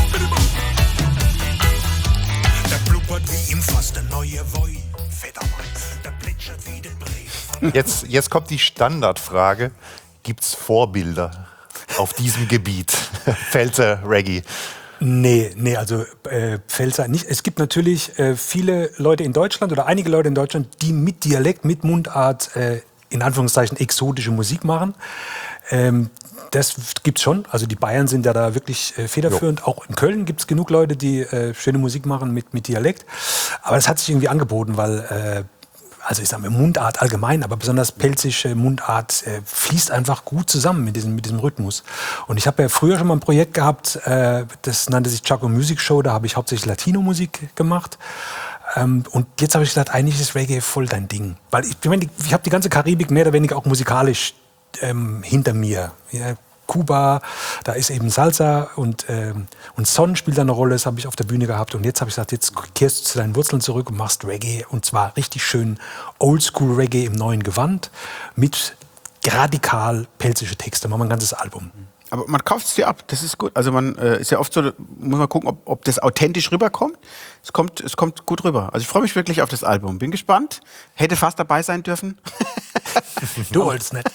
Der blubbert wie im Fass, der neue Woi. Federmann, der plätschert wie der Brei. Jetzt kommt die Standardfrage. Gibt's Vorbilder auf diesem Gebiet? Pfälzer Reggae. Nee, also Pfälzer nicht. Es gibt natürlich viele Leute in Deutschland oder einige Leute in Deutschland, die mit Dialekt, mit Mundart, in Anführungszeichen exotische Musik machen. Das gibt's schon. Also die Bayern sind ja da wirklich federführend. Auch in Köln gibt's genug Leute, die schöne Musik machen mit Dialekt. Aber es hat sich irgendwie angeboten, weil also ich sage mal Mundart allgemein, aber besonders pelzische Mundart fließt einfach gut zusammen mit diesem Rhythmus. Und ich habe ja früher schon mal ein Projekt gehabt, das nannte sich Chaco Music Show, da habe ich hauptsächlich Latino-Musik gemacht. Und jetzt habe ich gedacht, eigentlich ist Reggae voll dein Ding. Weil ich habe die ganze Karibik mehr oder weniger auch musikalisch hinter mir. Ja, Kuba, da ist eben Salsa und Son spielt da eine Rolle, das habe ich auf der Bühne gehabt. Und jetzt habe ich gesagt, jetzt kehrst du zu deinen Wurzeln zurück und machst Reggae. Und zwar richtig schön Oldschool-Reggae im neuen Gewand mit radikal pelzische Texte. Machen wir ein ganzes Album. Aber man kauft es dir ab, das ist gut. Also man ist ja oft so, muss man gucken, ob das authentisch rüberkommt. Es kommt gut rüber. Also ich freue mich wirklich auf das Album. Bin gespannt. Hätte fast dabei sein dürfen. Du wolltest nicht.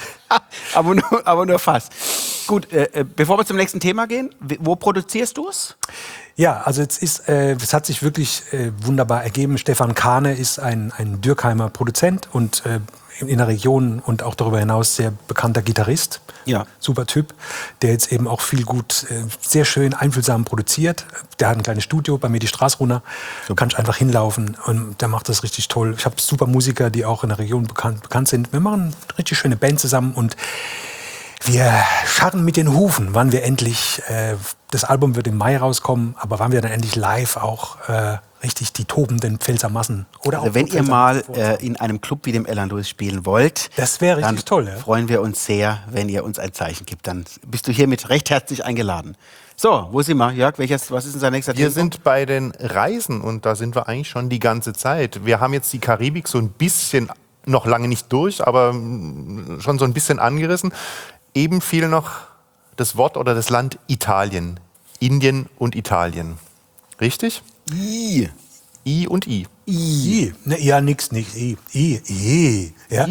aber nur fast. Gut, bevor wir zum nächsten Thema gehen, wo produzierst du es? Ja, also es hat sich wirklich wunderbar ergeben. Stefan Kahne ist ein Dürkheimer Produzent und in der Region und auch darüber hinaus sehr bekannter Gitarrist. Ja. Super Typ, der jetzt eben auch viel gut, sehr schön einfühlsam produziert. Der hat ein kleines Studio bei mir, die Straße runter. Du kannst einfach hinlaufen und der macht das richtig toll. Ich habe super Musiker, die auch in der Region bekannt sind. Wir machen eine richtig schöne Band zusammen und wir scharren mit den Hufen, wann wir endlich, das Album wird im Mai rauskommen, aber wann wir dann endlich live auch richtig die tobenden Pfälzer Massen oder also auch wenn ihr mal in einem Club wie dem Ella Louis spielen wollt, das wäre richtig dann toll. Ja? Freuen wir uns sehr, wenn ihr uns ein Zeichen gibt. Dann bist du hiermit recht herzlich eingeladen. So, wo sind wir, Jörg? Was ist unser nächster Thema? Wir sind bei den Reisen und da sind wir eigentlich schon die ganze Zeit. Wir haben jetzt die Karibik so ein bisschen, noch lange nicht durch, aber schon so ein bisschen angerissen. Eben fiel noch das Wort oder das Land Italien. Indien und Italien. Richtig? I. I und I. I. Ne, ja, nix. I. Ja,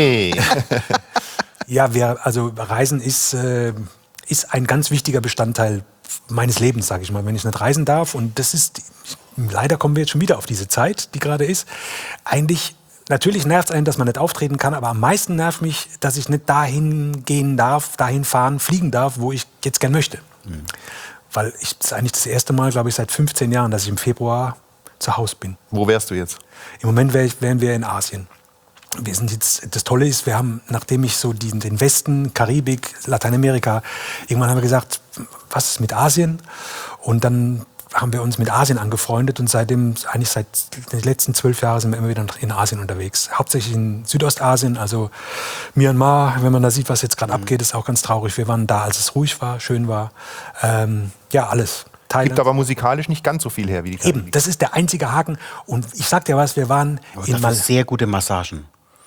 ja also Reisen ist ein ganz wichtiger Bestandteil meines Lebens, sage ich mal, wenn ich nicht reisen darf. Und das ist, leider kommen wir jetzt schon wieder auf diese Zeit, die gerade ist. Eigentlich, natürlich nervt es einen, dass man nicht auftreten kann, aber am meisten nervt mich, dass ich nicht dahin gehen darf, dahin fahren, fliegen darf, wo ich jetzt gern möchte. Mhm. Weil das ist eigentlich das erste Mal, glaube ich, seit 15 Jahren, dass ich im Februar zu Hause bin. Wo wärst du jetzt? Im Moment wären wir in Asien. Wir sind jetzt, das Tolle ist, wir haben, nachdem ich so den Westen, Karibik, Lateinamerika, irgendwann haben wir gesagt, was ist mit Asien? Und dann haben wir uns mit Asien angefreundet und seitdem, eigentlich seit den letzten 12 Jahren sind wir immer wieder in Asien unterwegs. Hauptsächlich in Südostasien, also Myanmar, wenn man da sieht, was jetzt gerade abgeht, ist auch ganz traurig. Wir waren da, als es ruhig war, schön war. Ja, alles. Thailand. Gibt aber musikalisch nicht ganz so viel her wie die Karibik. Eben, das ist der einzige Haken. Und ich sag dir was, wir waren in sehr gute Massagen.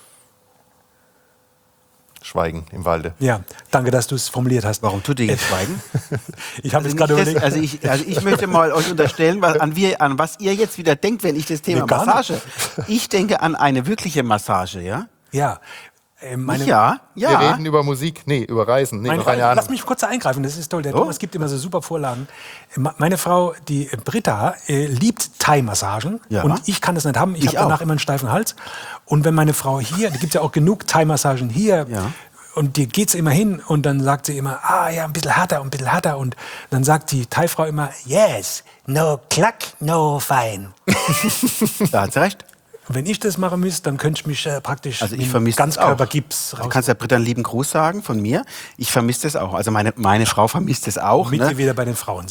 Schweigen im Walde. Ja, danke, dass du es formuliert hast. Warum tut ihr jetzt Schweigen? Ich habe jetzt gerade überlegt. Also ich möchte mal euch unterstellen, an was ihr jetzt wieder denkt, wenn ich das Thema Massage. Ich denke an eine wirkliche Massage, ja? Ja. Ja. Wir reden über Musik, über Reisen. Noch eine Ahnung. Lass mich kurz eingreifen, das ist toll. Der Thomas gibt immer so super Vorlagen. Meine Frau, die Britta, liebt Thai-Massagen. Ja. Und ich kann das nicht haben. Ich habe danach immer einen steifen Hals. Und wenn meine Frau hier, da gibt es ja auch genug Thai-Massagen hier, und die geht sie immer hin und dann sagt sie immer, ja, ein bisschen härter. Und dann sagt die Thai-Frau immer, yes, no clack, no fine. Da hat sie recht. Wenn ich das machen müsste, dann könnte ich mich praktisch also ich vermisse Ganzkörpergips raus. Du kannst ja Britta einen lieben Gruß sagen von mir. Ich vermisse das auch. Also meine Frau vermisst das auch. Damit wir wieder bei den Frauen sind. Ja.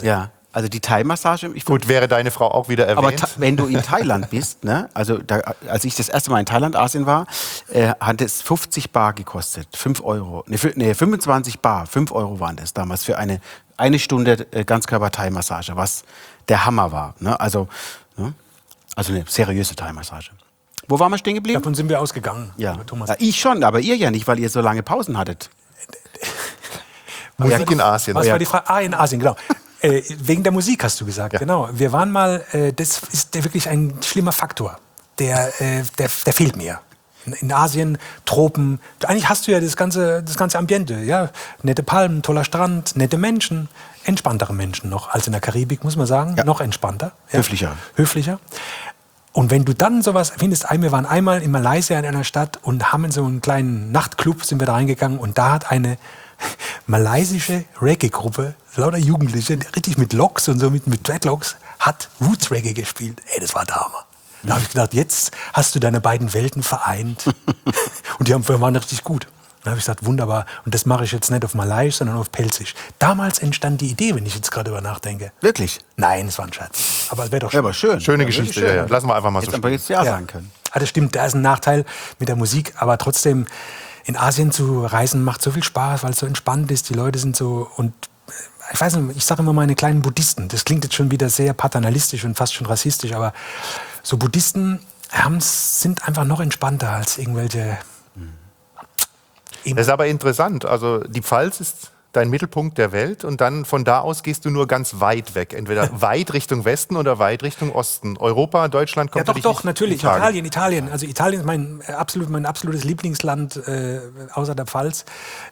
Also die Thai-Massage. Gut, wäre deine Frau auch wieder erwähnt? Aber wenn du in Thailand bist, ne, also als ich das erste Mal in Thailand, Asien war, hat es 50 Bar gekostet, 5 Euro. Ne, 25 Bar, 5 Euro waren das damals für eine Stunde Ganzkörper-Thai-Massage, was der Hammer war. Ne? Also eine seriöse Thai-Massage. Wo waren wir stehen geblieben? Davon sind wir ausgegangen. Ja. Thomas. Ja, ich schon, aber ihr ja nicht, weil ihr so lange Pausen hattet. Musik in Asien. Was war die Frage? In Asien, genau. Wegen der Musik hast du gesagt, genau. Wir waren mal, das ist wirklich ein schlimmer Faktor. Der fehlt mir. In Asien, Tropen, eigentlich hast du ja das ganze Ambiente. Ja? Nette Palmen, toller Strand, nette Menschen, entspanntere Menschen noch als in der Karibik, muss man sagen. Ja. Noch entspannter. Ja? Höflicher. Und wenn du dann sowas findest, wir waren einmal in Malaysia in einer Stadt und haben in so einen kleinen Nachtclub, sind wir da reingegangen und da hat eine malaysische Reggae-Gruppe, lauter Jugendliche, richtig mit Locks und so, mit Dreadlocks, hat Roots-Reggae gespielt. Ey, das war der Hammer. Da habe ich gedacht, jetzt hast du deine beiden Welten vereint. Und die waren richtig gut. Da habe ich gesagt, wunderbar. Und das mache ich jetzt nicht auf Malaiisch, sondern auf Pelzisch. Damals entstand die Idee, wenn ich jetzt gerade darüber nachdenke. Wirklich? Nein, es war ein Scherz. Aber es wäre doch Ja, aber schön. Schöne Ja, Geschichte, wirklich schön. ja. Lassen wir einfach mal so Jetzt aber stehen. jetzt ja sagen können. Ah, das stimmt, da ist ein Nachteil mit der Musik, aber trotzdem in Asien zu reisen macht so viel Spaß, weil es so entspannt ist, die Leute sind so und ich weiß nicht, ich sage immer meine kleinen Buddhisten, das klingt jetzt schon wieder sehr paternalistisch und fast schon rassistisch, aber so Buddhisten sind einfach noch entspannter als irgendwelche... Das ist aber interessant, also die Pfalz ist dein Mittelpunkt der Welt und dann von da aus gehst du nur ganz weit weg. Entweder weit Richtung Westen oder weit Richtung Osten. Europa, Deutschland kommt Ja, für dich doch, nicht natürlich. in Frage. Italien. Also Italien ist mein absolutes Lieblingsland außer der Pfalz.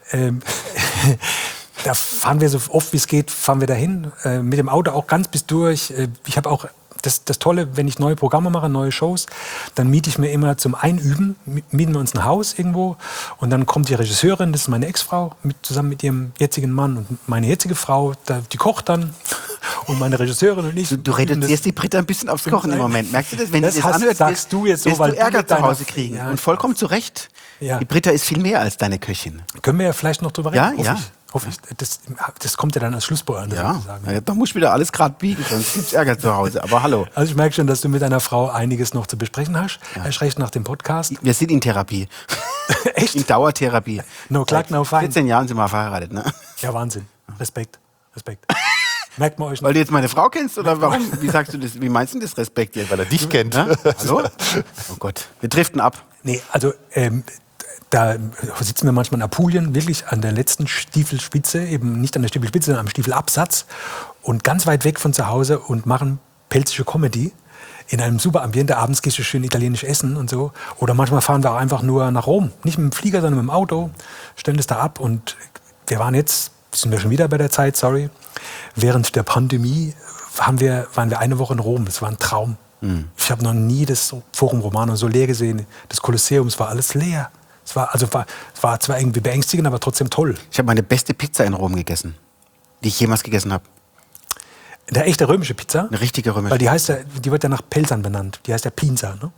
Da fahren wir so oft wie es geht, fahren wir dahin. Mit dem Auto auch ganz bis durch. Ich habe auch das Tolle, wenn ich neue Programme mache, neue Shows, dann miete ich mir immer zum Einüben, mieten wir uns ein Haus irgendwo und dann kommt die Regisseurin, das ist meine Ex-Frau, zusammen mit ihrem jetzigen Mann und meine jetzige Frau, die kocht dann und meine Regisseurin und ich. Du reduzierst die Britta ein bisschen aufs Kochen im Moment. Merkst du das? Wenn Das du das hast- anhörst, sagst du jetzt so, wirst weil du du Ärger mit zu deiner- Hause kriegen. Ja. Und vollkommen zu Recht. Ja. Die Britta ist viel mehr als deine Köchin. Können wir ja vielleicht noch drüber Ja, reden? ja. Hoffe ich. Das kommt ja dann als Schlusspointe sozusagen. Ja, da musst du wieder alles gerade biegen, sonst gibt's Ärger zu Hause. Aber hallo, Also ich merke schon, dass du mit deiner Frau einiges noch zu besprechen hast. Erst recht nach dem Podcast. wir sind in Therapie. Echt? In Dauertherapie. No clark, no fine. 14 Jahren sind wir verheiratet, ne? Ja, Wahnsinn. Respekt. Merkt man euch Weil nicht. du jetzt meine Frau kennst oder warum? Wie sagst du das? Wie meinst du das Respekt jetzt? Weil er dich kennt. Ja? Hallo? Oh Gott, wir driften ab. Nee, also da sitzen wir manchmal in Apulien, wirklich an der letzten Stiefelspitze, eben nicht an der Stiefelspitze, sondern am Stiefelabsatz und ganz weit weg von zu Hause und machen pelzische Comedy in einem super Ambiente. Abends gehst du schön italienisch essen und so. Oder manchmal fahren wir auch einfach nur nach Rom. Nicht mit dem Flieger, sondern mit dem Auto. Stellen das da ab und wir waren jetzt, sind wir schon wieder bei der Zeit, sorry. Während der Pandemie waren wir eine Woche in Rom. Das war ein Traum. Ich habe noch nie das Forum Romano so leer gesehen. Das Kolosseum, es war alles leer. Es war zwar irgendwie beängstigend, aber trotzdem toll. Ich habe meine beste Pizza in Rom gegessen, die ich jemals gegessen habe. Eine echte römische Pizza. Eine richtige römische. Weil die wird ja nach Pelzern benannt. Die heißt ja Pinsa, ne?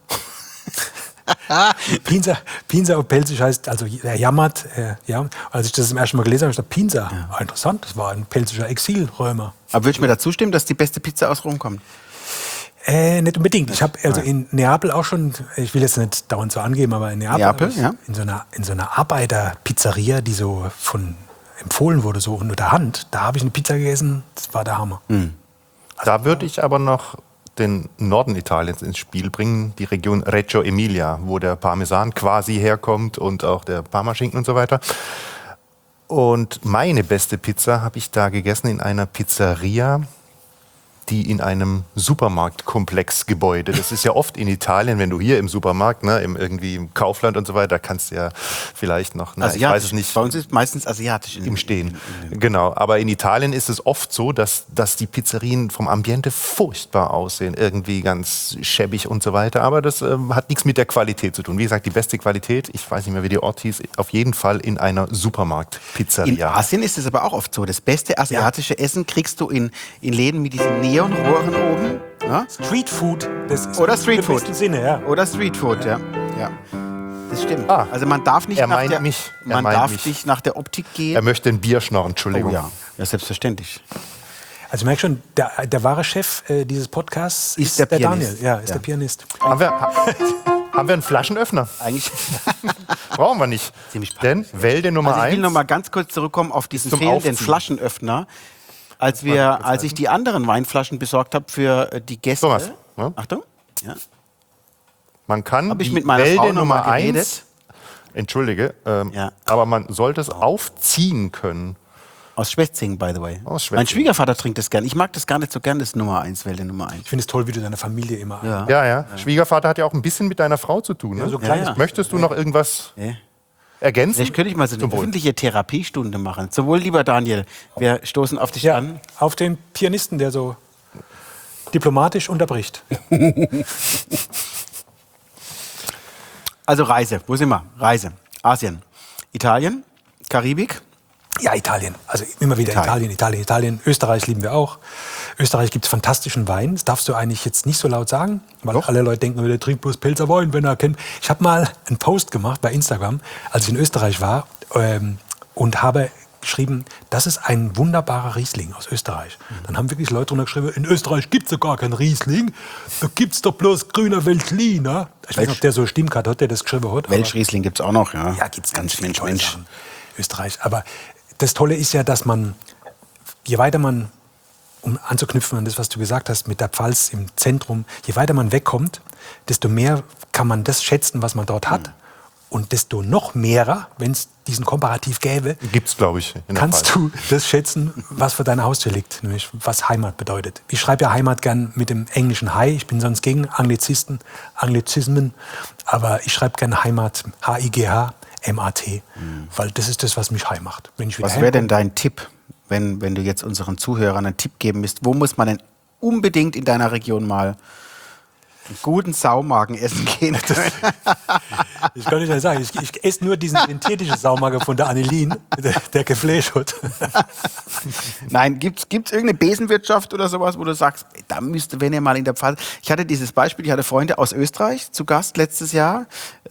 Pinsa auf Pelzisch heißt, also er jammert. Ja. Als ich das zum ersten Mal gelesen habe, habe ich gedacht, Pinsa. Ja. Interessant, das war ein pelzischer Exilrömer. Aber würde ich mir dazu stimmen, dass die beste Pizza aus Rom kommt? Nicht unbedingt. Ich habe also in Neapel auch schon, ich will jetzt nicht dauernd so angeben, aber in Neapel Neapel, habe ich ja. in so einer Arbeiterpizzeria, die so empfohlen wurde, so unter der Hand, da habe ich eine Pizza gegessen, das war der Hammer. Da würde ich aber noch den Norden Italiens ins Spiel bringen, die Region Reggio Emilia, wo der Parmesan quasi herkommt und auch der Parmaschinken und so weiter. Und meine beste Pizza habe ich da gegessen in einer Pizzeria, die in einem Supermarktkomplexgebäude. Das ist ja oft in Italien, wenn du hier im Supermarkt, ne, irgendwie im Kaufland und so weiter, kannst du ja vielleicht noch, ich weiß es nicht. Bei uns ist meistens asiatisch Im Stehen. Genau. Aber in Italien ist es oft so, dass die Pizzerien vom Ambiente furchtbar aussehen. Irgendwie ganz schäbig und so weiter. Aber das hat nichts mit der Qualität zu tun. Wie gesagt, die beste Qualität, ich weiß nicht mehr, wie die Ort hieß, auf jeden Fall in einer In Supermarktpizzeria. Asien ist es aber auch oft so. Das beste asiatische Essen kriegst du in Läden mit diesen Neonrohren oben. Ja? Streetfood, das ist Oder im Streetfood. besten Sinne, ja. Oder Streetfood, ja. Das stimmt. Ah. Also man darf nicht Er nach meint der, mich. man meint darf mich. nicht nach der Optik gehen. Er möchte ein Bier schnorren, Entschuldigung. Oh ja, ja, selbstverständlich. Also ich merke schon, der wahre Chef dieses Podcasts Ist der Daniel. Pianist. Ja, ist der Pianist. Haben wir einen Flaschenöffner? Eigentlich. Brauchen wir nicht. Ziemlich Denn Wälde Nummer Also ich will 1. noch mal ganz kurz zurückkommen auf diesen Zum fehlenden Aufziehen. Flaschenöffner. Als ich die anderen Weinflaschen besorgt habe für die Gäste. Thomas, ne? Achtung. Ja. Man kann Hab ich die mit meiner Wälde Frau noch Nummer mal geredet. 1, entschuldige, Ja. aber man sollte es aufziehen können. Aus Schwetzingen, by the way. Aus Schwetzingen. Mein Schwiegervater trinkt das gern. Ich mag das gar nicht so gern, das Nummer 1, Wälde Nummer 1. Ich finde es toll, wie du deine Familie immer... Ja. Ja. Schwiegervater hat ja auch ein bisschen mit deiner Frau zu tun. Ne? so kleines Ja. Möchtest du noch irgendwas ergänzen? Vielleicht könnte ich mal so eine Zum Wohl. öffentliche Therapiestunde machen. Zum Wohl, lieber Daniel. Wir stoßen auf dich Ja, an. auf den Pianisten, der so diplomatisch unterbricht. Also Reise. Wo sind wir? Reise. Asien. Italien. Karibik. Ja, Italien. Also immer wieder Italien. Österreich lieben wir auch. Österreich gibt es fantastischen Wein. Das darfst du eigentlich jetzt nicht so laut sagen, weil alle Leute denken, der trinkt bloß Pelzer Wein, wenn er kennt. Ich habe mal einen Post gemacht bei Instagram, als ich in Österreich war und habe geschrieben, das ist ein wunderbarer Riesling aus Österreich. Dann haben wirklich Leute drunter geschrieben, in Österreich gibt es ja gar keinen Riesling, da gibt es doch bloß grüner Veltliner. Ich weiß nicht, ob der so stimmt hat, der das geschrieben hat. aber- Welschriesling gibt es auch noch. Ja, ja, gibt es ganz viele Mensch, tolle Mensch. Sachen. Österreich. Aber das Tolle ist ja, dass man, je weiter man, um anzuknüpfen an das, was du gesagt hast, mit der Pfalz im Zentrum, je weiter man wegkommt, desto mehr kann man das schätzen, was man dort hat. Und desto noch mehrer, wenn es diesen Komparativ gäbe, Gibt es, glaube ich, in der kannst Pfalz. du das schätzen, was vor deiner Haustür liegt, nämlich was Heimat bedeutet. Ich schreibe ja Heimat gern mit dem englischen Hi. Ich bin sonst gegen Anglizismen, aber ich schreibe gern Heimat, H-I-G-H-M-A-T, weil das ist das, was mich heim macht. Wenn ich wieder Was wäre denn heimkomme. dein Tipp, wenn du jetzt unseren Zuhörern einen Tipp geben müsst? Wo muss man denn unbedingt in deiner Region mal einen guten Saumagen essen gehen? Ich kann nicht mehr sagen, ich esse nur diesen synthetischen Saumager von der Annelien, der geflasht hat. Nein, gibt's irgendeine Besenwirtschaft oder sowas, wo du sagst, da müsste, wenn ihr mal in der Pfalz... Ich hatte dieses Beispiel, ich hatte Freunde aus Österreich zu Gast letztes Jahr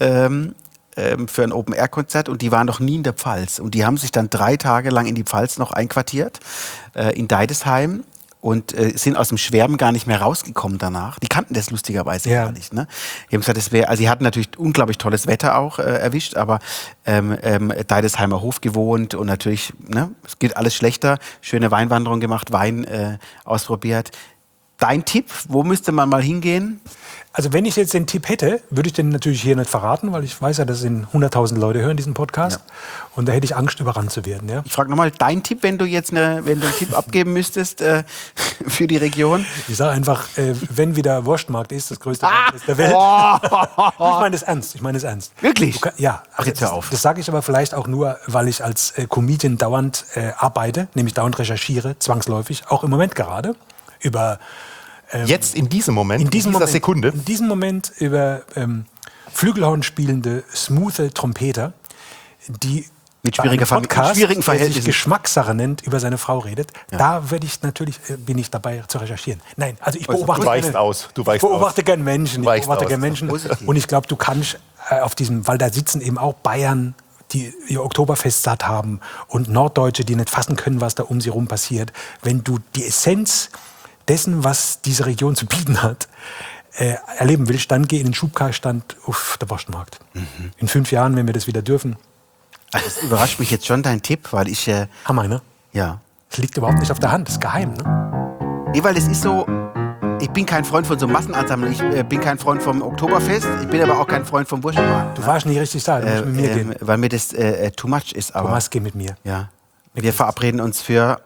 für ein Open-Air-Konzert und die waren noch nie in der Pfalz. Und die haben sich dann 3 Tage lang in die Pfalz noch einquartiert, in Deidesheim. Und sind aus dem Schwärmen gar nicht mehr rausgekommen danach. Die kannten das lustigerweise Ja. gar nicht. Ne? Die haben gesagt, also sie hatten natürlich unglaublich tolles Wetter auch erwischt, aber Deidesheimer Hof gewohnt und natürlich, ne, es geht alles schlechter. Schöne Weinwanderung gemacht, Wein ausprobiert. Dein Tipp, wo müsste man mal hingehen? Also wenn ich jetzt den Tipp hätte, würde ich den natürlich hier nicht verraten, weil ich weiß ja, dass in 100.000 Leute hören diesen Podcast. Ja. Und da hätte ich Angst, überrannt zu werden. Ja? Ich frage nochmal, dein Tipp, wenn du jetzt einen Tipp abgeben müsstest für die Region? Ich sage einfach, wenn wieder Wurstmarkt ist, das größte Markt der Welt. Ich meine das ernst. Wirklich? Ja. Ach, jetzt hör auf. Das sage ich aber vielleicht auch nur, weil ich als Comedian dauernd arbeite, nämlich dauernd recherchiere, zwangsläufig, auch im Moment gerade, über... Jetzt in diesem Moment, in dieser Sekunde. In diesem Moment über Flügelhorn spielende, smoothe Trompeter, die Mit bei einem schwierigen Podcast, der sich Verhältnissen. Geschmackssache nennt, über seine Frau redet. Da würde ich natürlich, bin ich dabei zu recherchieren. Nein, also ich beobachte Du weichst gerne- aus. Du Ich weichst beobachte aus. gerne Menschen. Ich Weichst beobachte aus. gerne Menschen. Positiv. Und ich glaube, du kannst auf diesem, weil da sitzen eben auch Bayern, die ihr Oktoberfest satt haben und Norddeutsche, die nicht fassen können, was da um sie rum passiert. Wenn du die Essenz dessen, was diese Region zu bieten hat, erleben willst, dann geh in den Schubkarstand auf der Wurstmarkt. In 5 Jahren, wenn wir das wieder dürfen, Also, das überrascht mich jetzt schon, dein Tipp, weil ich, Hammer, ne? ja. Das liegt überhaupt nicht auf der Hand, das ist geheim, ne? Nee, weil es ist so, ich bin kein Freund von so Massenansammlungen, ich bin kein Freund vom Oktoberfest, ich bin aber auch kein Freund vom Wurstmarkt. Du warst nicht richtig da, du musst mit mir gehen. Weil mir das too much ist, aber Thomas, geh mit mir. ja. Wir verabreden uns wir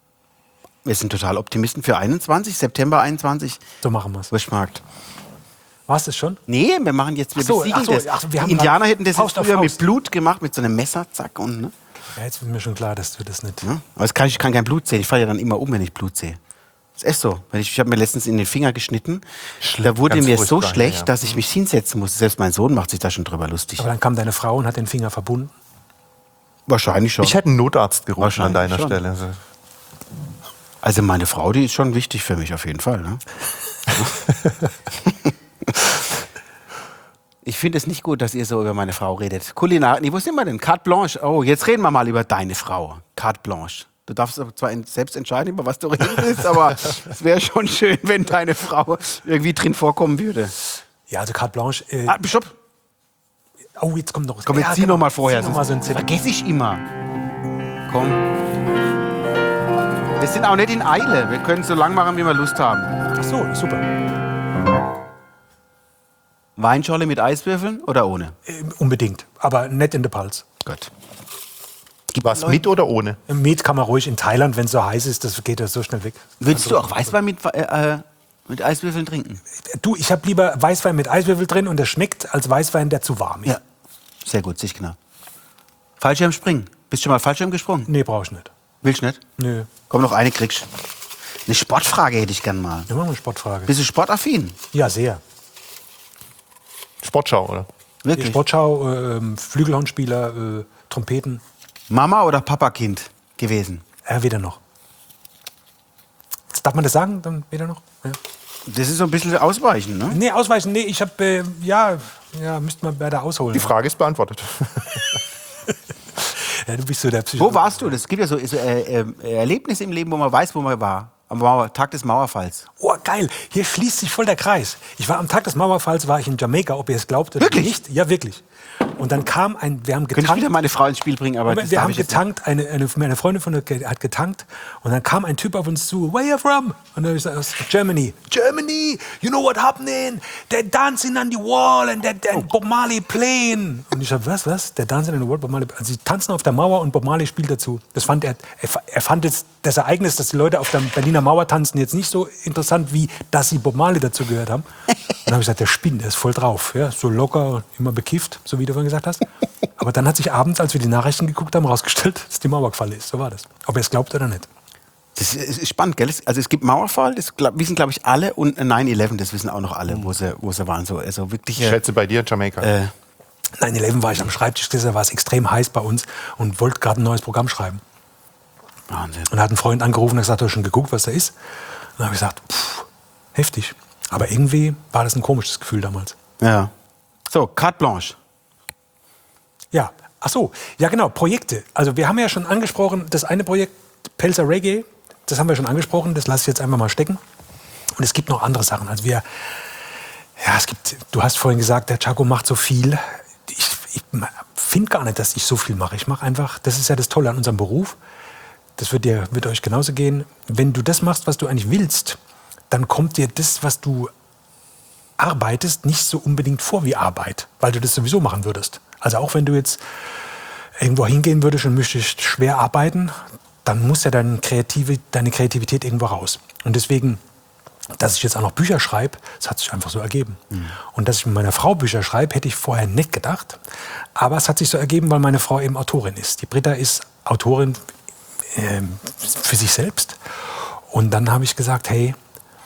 sind total Optimisten für 21, September 21, So machen wir's. Wurstmarkt. War's das schon? Nee, wir machen jetzt, wir Ach so, besiegeln ach so, das. ach so, wir Die haben Indianer grad hätten das Faust auf früher mit Faust. Blut gemacht, mit so einem Messer, zack und, ne? Ja, jetzt ist mir schon klar, dass du das nicht... Ja? Aber ich kann kein Blut sehen, ich falle ja dann immer um, wenn ich Blut sehe. Das ist echt so. Ich habe mir letztens in den Finger geschnitten, da wurde ganz mir so furchtbar, schlecht, ja. dass ich mich hinsetzen musste. Selbst mein Sohn macht sich da schon drüber lustig. Aber dann kam deine Frau und hat den Finger verbunden. Wahrscheinlich schon. Ich hätte einen Notarzt gerufen an Wahrscheinlich deiner schon. Stelle. Also, Also meine Frau, die ist schon wichtig für mich auf jeden Fall. Ne? Ich finde es nicht gut, dass ihr so über meine Frau redet. Kulinar, nee, wo sind wir denn? Carte Blanche. Oh, jetzt reden wir mal über deine Frau. Carte Blanche. Du darfst aber zwar selbst entscheiden, über was du reden willst, aber es wäre schon schön, wenn deine Frau irgendwie drin vorkommen würde. Ja, also Carte Blanche. Stopp. Oh, jetzt kommt noch was. Komm, jetzt zieh noch mal vorher. Zieh noch mal so ein Zettel. Vergesse ich immer. Komm. Wir sind auch nicht in Eile. Wir können so lang machen, wie wir Lust haben. Ach so, super. Weinscholle mit Eiswürfeln oder ohne? Unbedingt, aber nicht in der Pulse. Gut. Was, mit oder ohne? Met kann man ruhig in Thailand, wenn es so heiß ist, das geht ja so schnell weg. Würdest du auch Weißwein mit Eiswürfeln trinken? Du, ich habe lieber Weißwein mit Eiswürfel drin und der schmeckt als Weißwein, der zu warm ist. Ja. Sehr gut, sich genau. Fallschirm springen. Bist du schon mal Fallschirm gesprungen? Nee, brauch ich nicht. Willst du nicht? Nö. Komm, noch eine kriegst. Eine Sportfrage hätte ich gern mal. Ja, machen wir eine Sportfrage. Bist du sportaffin? Ja, sehr. Sportschau, oder? Die Wirklich? Sportschau, Flügelhornspieler, Trompeten. Mama oder Papakind gewesen? Weder noch. Darf man das sagen? Dann weder noch? Ja. Das ist so ein bisschen ausweichen, ne? Nee, ausweichen, nee, ich habe, ja, müsste man weiter ausholen. Die Frage ist beantwortet. Ja, du bist so der Psychologe. Wo warst du? Es gibt ja so Erlebnisse im Leben, wo man weiß, wo man war. Am Tag des Mauerfalls. Oh, geil. Hier schließt sich voll der Kreis. Ich war am Tag des Mauerfalls, war ich in Jamaika, ob ihr es glaubt oder Wirklich? nicht. Ja, wirklich. Und dann kam wir haben Könnte ich getankt. wieder meine Frau ins Spiel bringen, aber das Wir darf haben ich jetzt getankt, meine Freundin von der hat getankt und dann kam ein Typ auf uns zu, where you from? Und dann habe ich gesagt, aus Germany. Germany, you know what happening? They're dancing on the wall and they're Bob Marley playing. Und ich habe, was? They're dancing on the wall, Bob Marley. Also sie tanzen auf der Mauer und Bob Marley spielt dazu. Das fand er fand jetzt das Ereignis, dass die Leute auf der Berliner Mauer tanzen, jetzt nicht so interessant, wie dass sie Bob Marley dazu gehört haben. Und dann habe ich gesagt, der spinnt, der ist voll drauf. Ja, so locker, immer bekifft, so wie du vorhin gesagt hast. Aber dann hat sich abends, als wir die Nachrichten geguckt haben, rausgestellt, dass die Mauer gefallen ist. So war das. Ob er es glaubt oder nicht. Das ist spannend, gell? Also es gibt Mauerfall, das wissen, glaube ich, alle. Und 9/11, das wissen auch noch alle, wo sie waren. So, also wirklich, Ich schätze bei dir Jamaika. 9/11 war ich am Schreibtisch gesessen, da war es extrem heiß bei uns und wollte gerade ein neues Programm schreiben. Wahnsinn. Und da hat ein Freund angerufen und gesagt, hast du schon geguckt, was da ist? Und dann habe ich gesagt, heftig. Aber irgendwie war das ein komisches Gefühl damals. Ja. So, Carte Blanche. Ja, ach so, ja genau, Projekte. Also wir haben ja schon angesprochen, das eine Projekt, Pelzer Reggae, das haben wir schon angesprochen, das lasse ich jetzt einfach mal stecken. Und es gibt noch andere Sachen. Also du hast vorhin gesagt, der Chaco macht so viel. Ich finde gar nicht, dass ich so viel mache. Ich mache einfach, das ist ja das Tolle an unserem Beruf, das wird euch genauso gehen. Wenn du das machst, was du eigentlich willst, dann kommt dir das, was du arbeitest, nicht so unbedingt vor wie Arbeit, weil du das sowieso machen würdest. Also auch wenn du jetzt irgendwo hingehen würdest und möchtest schwer arbeiten, dann muss ja deine Kreativität irgendwo raus. Und deswegen, dass ich jetzt auch noch Bücher schreibe, das hat sich einfach so ergeben. Und dass ich mit meiner Frau Bücher schreibe, hätte ich vorher nicht gedacht. Aber es hat sich so ergeben, weil meine Frau eben Autorin ist. Die Britta ist Autorin für sich selbst. Und dann habe ich gesagt, hey,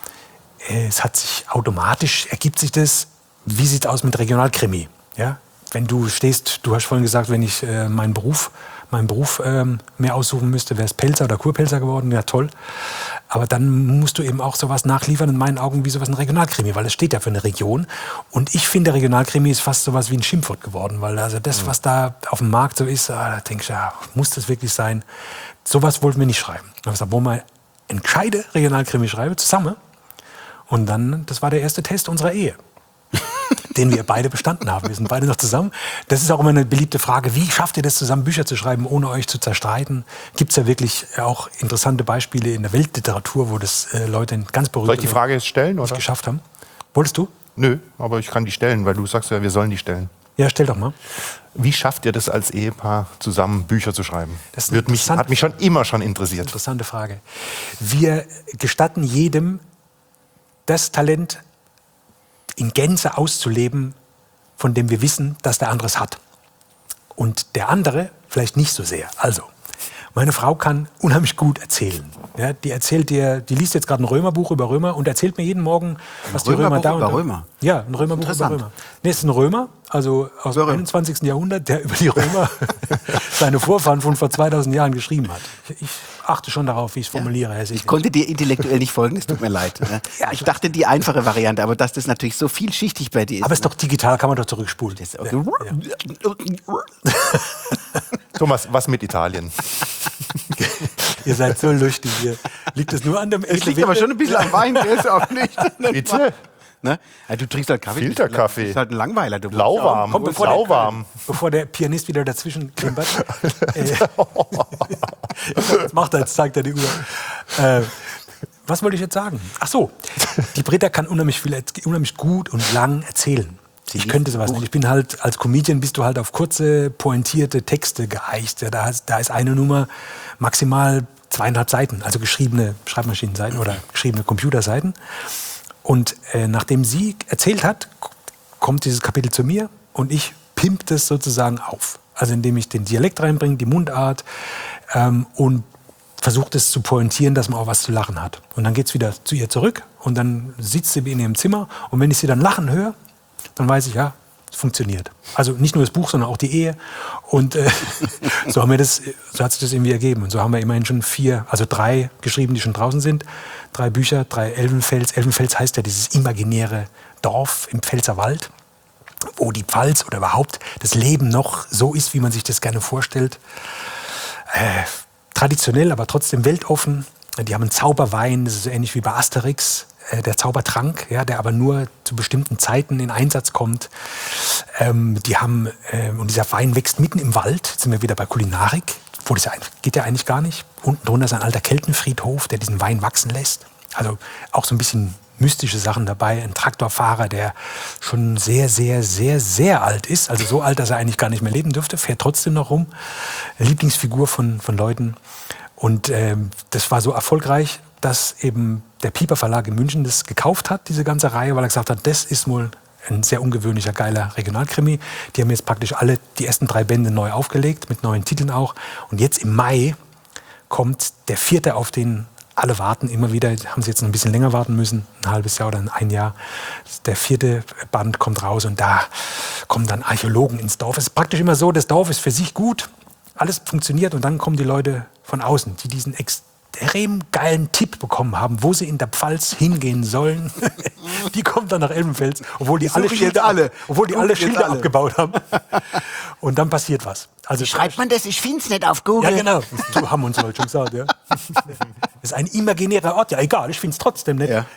es hat sich automatisch, ergibt sich das, wie sieht es aus mit Regionalkrimi? Ja? Wenn du stehst, du hast vorhin gesagt, wenn ich meinen Beruf mehr aussuchen müsste, wäre es Pelzer oder Kurpelzer geworden, ja toll. Aber dann musst du eben auch sowas nachliefern, in meinen Augen, wie sowas ein Regionalkrimi, weil es steht ja für eine Region. Und ich finde, Regionalkrimi ist fast sowas wie ein Schimpfwort geworden, weil also das, was da auf dem Markt so ist, da denke ich, ja, muss das wirklich sein? Sowas wollten wir nicht schreiben. Da habe ich gesagt, wollen wir einen gescheiten Regionalkrimi schreiben, zusammen? Und dann, das war der erste Test unserer Ehe, den wir beide bestanden haben. Wir sind beide noch zusammen. Das ist auch immer eine beliebte Frage. Wie schafft ihr das zusammen, Bücher zu schreiben, ohne euch zu zerstreiten? Gibt es ja wirklich auch interessante Beispiele in der Weltliteratur, wo das Leute ganz berühmt Soll ich die Frage jetzt stellen? Oder? geschafft haben. Wolltest du? Nö, aber ich kann die stellen, weil du sagst ja, wir sollen die stellen. Ja, stell doch mal. Wie schafft ihr das als Ehepaar, zusammen Bücher zu schreiben? Das ist Hat mich schon immer interessiert. Interessante Frage. Wir gestatten jedem, das Talent in Gänze auszuleben, von dem wir wissen, dass der andere es hat. Und der andere vielleicht nicht so sehr. Also, meine Frau kann unheimlich gut erzählen. Ja, die liest jetzt gerade ein Römerbuch über Römer und erzählt mir jeden Morgen, was die Römer da und über da. Römer? Ja, ein Römerbuch über Römer. Nee, es ist ein Römer, also aus dem 21. Jahrhundert, der über die Römer seine Vorfahren von vor 2000 Jahren geschrieben hat. Ich achte schon darauf, wie ich es formuliere, Herr Siegel. Ich konnte dir intellektuell nicht folgen, es tut mir leid. Ne? Ja, ich dachte die einfache Variante, aber dass das natürlich so vielschichtig bei dir ist. Aber es ist doch digital, kann man doch zurückspulen. Okay. Thomas, was mit Italien? Ihr seid so lustig hier. Liegt es nur an dem Es liegt aber schon ein bisschen am Wein, der ist auch nicht. Bitte? Ne? Ja, du trinkst halt Kaffee. Filterkaffee. Du bist halt ein Langweiler. Du Lauwarm. Komm, Lauwarm. Bevor der Pianist wieder dazwischen klimpert. Was macht er jetzt? Zeigt er die Uhr. Was wollte ich jetzt sagen? Ach so, die Britta kann unheimlich gut und lang erzählen. Ich könnte sowas nicht. Ich bin halt, als Comedian bist du halt auf kurze, pointierte Texte geeicht. Ja, da ist eine Nummer maximal 2,5 Seiten, also geschriebene Schreibmaschinenseiten oder geschriebene Computerseiten. Und nachdem sie erzählt hat, kommt dieses Kapitel zu mir und ich pimp das sozusagen auf. Also indem ich den Dialekt reinbringe, die Mundart und versuche das zu pointieren, dass man auch was zu lachen hat. Und dann geht es wieder zu ihr zurück und dann sitzt sie in ihrem Zimmer und wenn ich sie dann lachen höre, dann weiß ich, ja, es funktioniert. Also nicht nur das Buch, sondern auch die Ehe. Und so hat sich das irgendwie ergeben. Und so haben wir immerhin schon 3 geschrieben, die schon draußen sind. 3 Bücher, 3 Elbenfels. Elbenfels heißt ja dieses imaginäre Dorf im Pfälzerwald, wo die Pfalz oder überhaupt das Leben noch so ist, wie man sich das gerne vorstellt. Traditionell, aber trotzdem weltoffen. Die haben einen Zauberwein, das ist so ähnlich wie bei Asterix. Der Zaubertrank, ja, der aber nur zu bestimmten Zeiten in Einsatz kommt. Und dieser Wein wächst mitten im Wald. Jetzt sind wir wieder bei Kulinarik. Obwohl das geht ja eigentlich gar nicht. Unten drunter ist ein alter Keltenfriedhof, der diesen Wein wachsen lässt. Also auch so ein bisschen mystische Sachen dabei. Ein Traktorfahrer, der schon sehr, sehr, sehr, sehr alt ist. Also so alt, dass er eigentlich gar nicht mehr leben dürfte. Fährt trotzdem noch rum. Eine Lieblingsfigur von Leuten. Und das war so erfolgreich, dass eben der Piper Verlag in München das gekauft hat, diese ganze Reihe, weil er gesagt hat, das ist wohl ein sehr ungewöhnlicher, geiler Regionalkrimi. Die haben jetzt praktisch die ersten 3 Bände neu aufgelegt, mit neuen Titeln auch. Und jetzt im Mai kommt der 4., auf den alle warten, immer wieder, haben sie jetzt noch ein bisschen länger warten müssen, ein halbes Jahr oder ein Jahr. Der 4. Band kommt raus und da kommen dann Archäologen ins Dorf. Es ist praktisch immer so, das Dorf ist für sich gut, alles funktioniert und dann kommen die Leute von außen, die diesen extrem geilen Tipp bekommen haben, wo sie in der Pfalz hingehen sollen. Die kommen dann nach Elbenfels, obwohl die alle Schilder abgebaut haben. Und dann passiert was. Also schreibt man das? Ich finde es nicht auf Google. Ja, genau. So haben wir uns heute schon gesagt. Ja. Das ist ein imaginärer Ort. Ja, egal, ich finde es trotzdem nicht. Ja.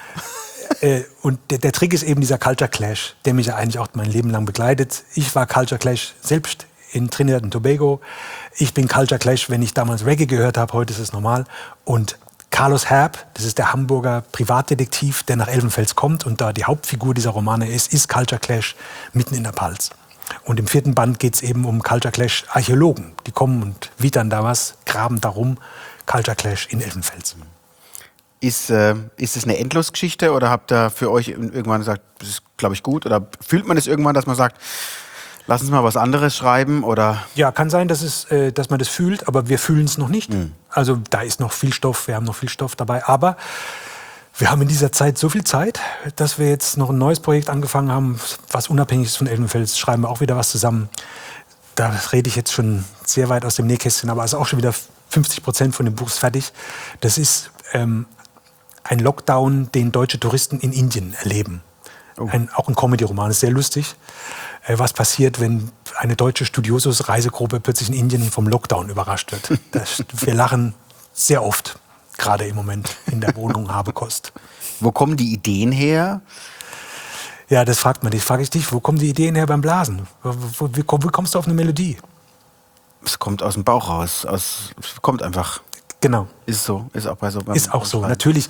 Und der Trick ist eben dieser Culture Clash, der mich ja eigentlich auch mein Leben lang begleitet. Ich war Culture Clash selbst in Trinidad und Tobago. Ich bin Culture Clash, wenn ich damals Reggae gehört habe. Heute ist es normal. Und Carlos Herb, das ist der Hamburger Privatdetektiv, der nach Elbenfels kommt und da die Hauptfigur dieser Romane ist Culture Clash mitten in der Pfalz. Und im 4. Band geht es eben um Culture Clash Archäologen. Die kommen und wittern da was, graben darum. Culture Clash in Elbenfels. Ist es eine Endlosgeschichte oder habt ihr für euch irgendwann gesagt, das ist, glaube ich, gut? Oder fühlt man es irgendwann, dass man sagt, lass uns mal was anderes schreiben? Oder? Ja, kann sein, dass man das fühlt, aber wir fühlen es noch nicht. Also da ist noch viel Stoff, wir haben noch viel Stoff dabei. Aber wir haben in dieser Zeit so viel Zeit, dass wir jetzt noch ein neues Projekt angefangen haben, was unabhängig ist von Elbenfels. Schreiben wir auch wieder was zusammen. Da rede ich jetzt schon sehr weit aus dem Nähkästchen, aber es ist auch schon wieder 50% von dem Buch ist fertig. Das ist ein Lockdown, den deutsche Touristen in Indien erleben. Auch ein Comedy-Roman, ist sehr lustig. Was passiert, wenn eine deutsche Studiosus-Reisegruppe plötzlich in Indien vom Lockdown überrascht wird. Wir lachen sehr oft, gerade im Moment in der Wohnung Habekost. Wo kommen die Ideen her? Das fragt man dich. Frage ich dich, wo kommen die Ideen her beim Blasen? Wie kommst du auf eine Melodie? Es kommt aus dem Bauch raus. Es kommt einfach. Genau. Ist so. Ist auch bei so. Ist auch so. Natürlich.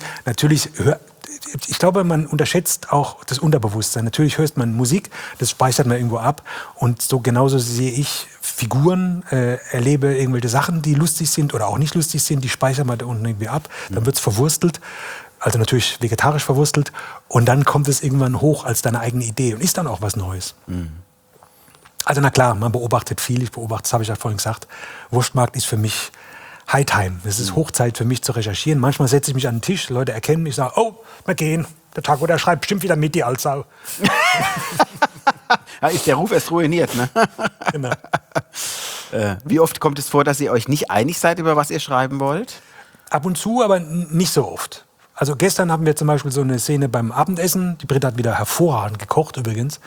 Ich glaube, man unterschätzt auch das Unterbewusstsein. Natürlich hört man Musik, das speichert man irgendwo ab. Und so genauso sehe ich Figuren, erlebe irgendwelche Sachen, die lustig sind oder auch nicht lustig sind, die speichern wir da unten irgendwie ab. Dann wird es verwurstelt, also natürlich vegetarisch verwurstelt. Und dann kommt es irgendwann hoch als deine eigene Idee und ist dann auch was Neues. Also na klar, man beobachtet viel. Das habe ich ja vorhin gesagt. Wurstmarkt ist für mich Hightime. Es ist Hochzeit für mich zu recherchieren. Manchmal setze ich mich an den Tisch, Leute erkennen mich, sagen, oh, wir gehen. Der Taco, der schreibt bestimmt wieder mit, die Altsau. Ja, ist der Ruf erst ruiniert, ne? Genau. Wie oft kommt es vor, dass ihr euch nicht einig seid, über was ihr schreiben wollt? Ab und zu, aber nicht so oft. Also gestern haben wir zum Beispiel so eine Szene beim Abendessen. Die Britta hat wieder hervorragend gekocht übrigens.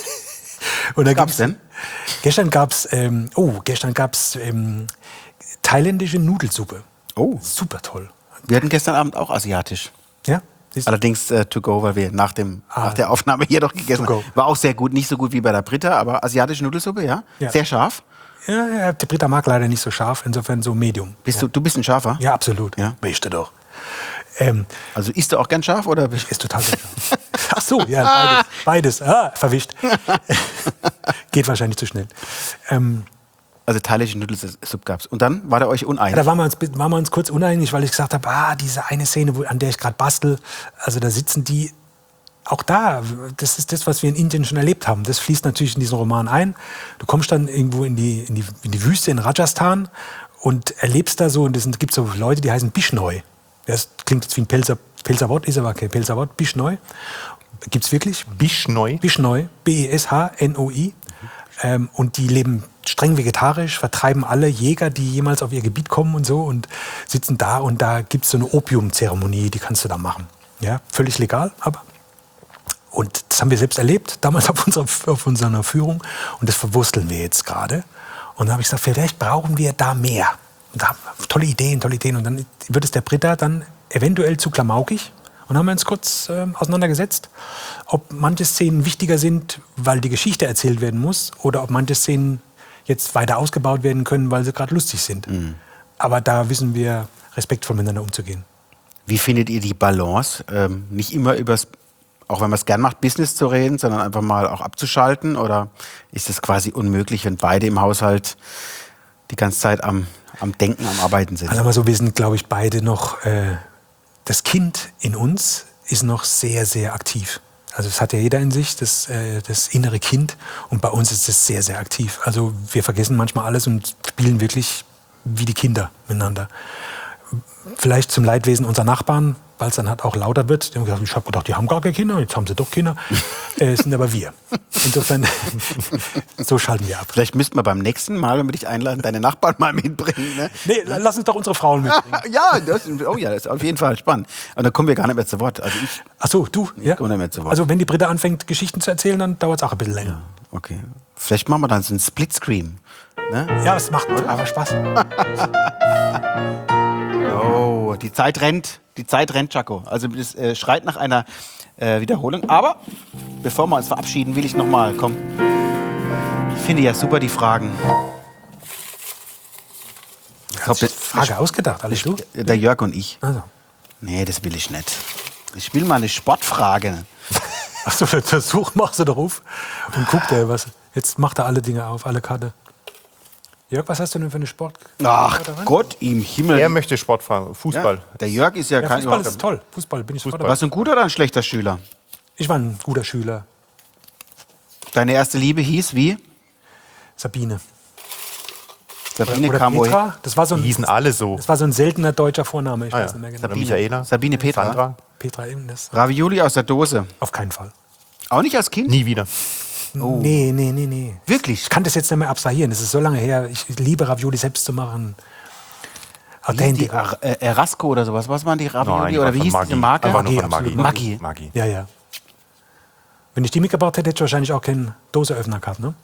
Und da Was gab's denn? Gestern gab's thailändische Nudelsuppe. Oh. Super toll. Wir hatten gestern Abend auch asiatisch. Ja? Siehst du? Allerdings to go, weil wir nach der Aufnahme hier doch gegessen To haben. go. War auch sehr gut, nicht so gut wie bei der Britta, aber asiatische Nudelsuppe, ja? Ja. Sehr scharf. Ja, die Britta mag leider nicht so scharf, insofern so Medium. Du bist ein Scharfer? Ja, absolut. Ja. Bist du doch. Also isst du auch gern scharf? Oder? Ist total scharf. Ach so, ja, beides. Verwischt. Geht wahrscheinlich zu schnell. Also thailändische Nudelsuppe gab's. Und dann war der euch uneinig? Da waren wir uns kurz uneinig, weil ich gesagt habe, diese eine Szene, an der ich gerade bastel, also da sitzen die, auch da, das ist das, was wir in Indien schon erlebt haben. Das fließt natürlich in diesen Roman ein. Du kommst dann irgendwo in die Wüste in Rajasthan und erlebst da so, und es gibt so Leute, die heißen Bishnoi. Das klingt jetzt wie ein Pelzer Wort, ist aber kein Pelzer Wort. Bishnoi. Gibt's wirklich? Bishnoi. Bishnoi, B-E-S-H-N-O-I. Und die leben streng vegetarisch, vertreiben alle Jäger, die jemals auf ihr Gebiet kommen und so, und sitzen da, und da gibt es so eine Opiumzeremonie, die kannst du da machen. Ja, völlig legal, aber. Und das haben wir selbst erlebt, damals auf unserer Führung, und das verwursteln wir jetzt gerade. Und dann habe ich gesagt, vielleicht brauchen wir da mehr. Und da haben wir tolle Ideen. Und dann wird es der Britta dann eventuell zu klamaukig. Und haben wir uns kurz auseinandergesetzt, ob manche Szenen wichtiger sind, weil die Geschichte erzählt werden muss, oder ob manche Szenen jetzt weiter ausgebaut werden können, weil sie gerade lustig sind. Mhm. Aber da wissen wir, respektvoll miteinander umzugehen. Wie findet ihr die Balance? Nicht immer auch wenn man es gern macht, Business zu reden, sondern einfach mal auch abzuschalten? Oder ist es quasi unmöglich, wenn beide im Haushalt die ganze Zeit am Denken, am Arbeiten sind? Also mal so, wir sind, glaube ich, beide noch... Das Kind in uns ist noch sehr, sehr aktiv. Also das hat ja jeder in sich, das innere Kind. Und bei uns ist es sehr, sehr aktiv. Also wir vergessen manchmal alles und spielen wirklich wie die Kinder miteinander. Vielleicht zum Leidwesen unserer Nachbarn, weil es dann halt auch lauter wird. Die haben gesagt, ich habe gedacht, die haben gar keine Kinder, jetzt haben sie doch Kinder. Sind aber wir. Insofern, so schalten wir ab. Vielleicht müssten wir beim nächsten Mal, wenn wir dich einladen, deine Nachbarn mal mitbringen. Ne? Nee, lass uns doch unsere Frauen mitbringen. Ja, das ist auf jeden Fall spannend. Und dann kommen wir gar nicht mehr zu Wort. Also Ach so, du? Ja? komme nicht mehr zu Wort. Also wenn die Britta anfängt, Geschichten zu erzählen, dann dauert es auch ein bisschen länger. Okay. Vielleicht machen wir dann so einen Splitscreen. Ne? Ja, es macht aber Spaß. Oh, die Zeit rennt. Die Zeit rennt, Chaco. Also das schreit nach einer Wiederholung. Aber bevor wir uns verabschieden, will ich noch mal, komm. Ich finde ja super die Fragen. Frage ausgedacht, alles du? Der Jörg und ich. Also. Nee, das will ich nicht. Ich will mal eine Sportfrage. Achso, Versuch machst du doch auf und guck dir was. Jetzt macht er alle Dinge auf, alle Karte. Jörg, was hast du denn für eine Sport? Ach Gott im Himmel. Er möchte Sport fahren, Fußball. Ja, der Jörg ist ja, Ja, kein... Fußball ist toll. Fußball bin ich sofort dabei. Warst du ein guter oder ein schlechter Schüler? Ich war ein guter Schüler. Deine erste Liebe hieß wie? Sabine. Sabine Oder kam woher? Petra. Das war so Die hießen alle so. Das war so ein seltener deutscher Vorname. Ich weiß nicht mehr genau. Oder Michaela. Sabine Petra. Sandra. Petra eben, das. Ravioli aus der Dose. Auf keinen Fall. Auch nicht als Kind? Nie wieder. Oh. Nee. Wirklich? Ich kann das jetzt nicht mehr abstrahieren. Das ist so lange her. Ich liebe Ravioli selbst zu machen. Die Erasco oder sowas. Was waren die Ravioli? Oder wie hieß diese Marke? Einfach nur von absolut. Maggi. Maggi. Ja. Wenn ich die mitgebracht hätte, hätte ich wahrscheinlich auch keinen Doseöffner gehabt, ne?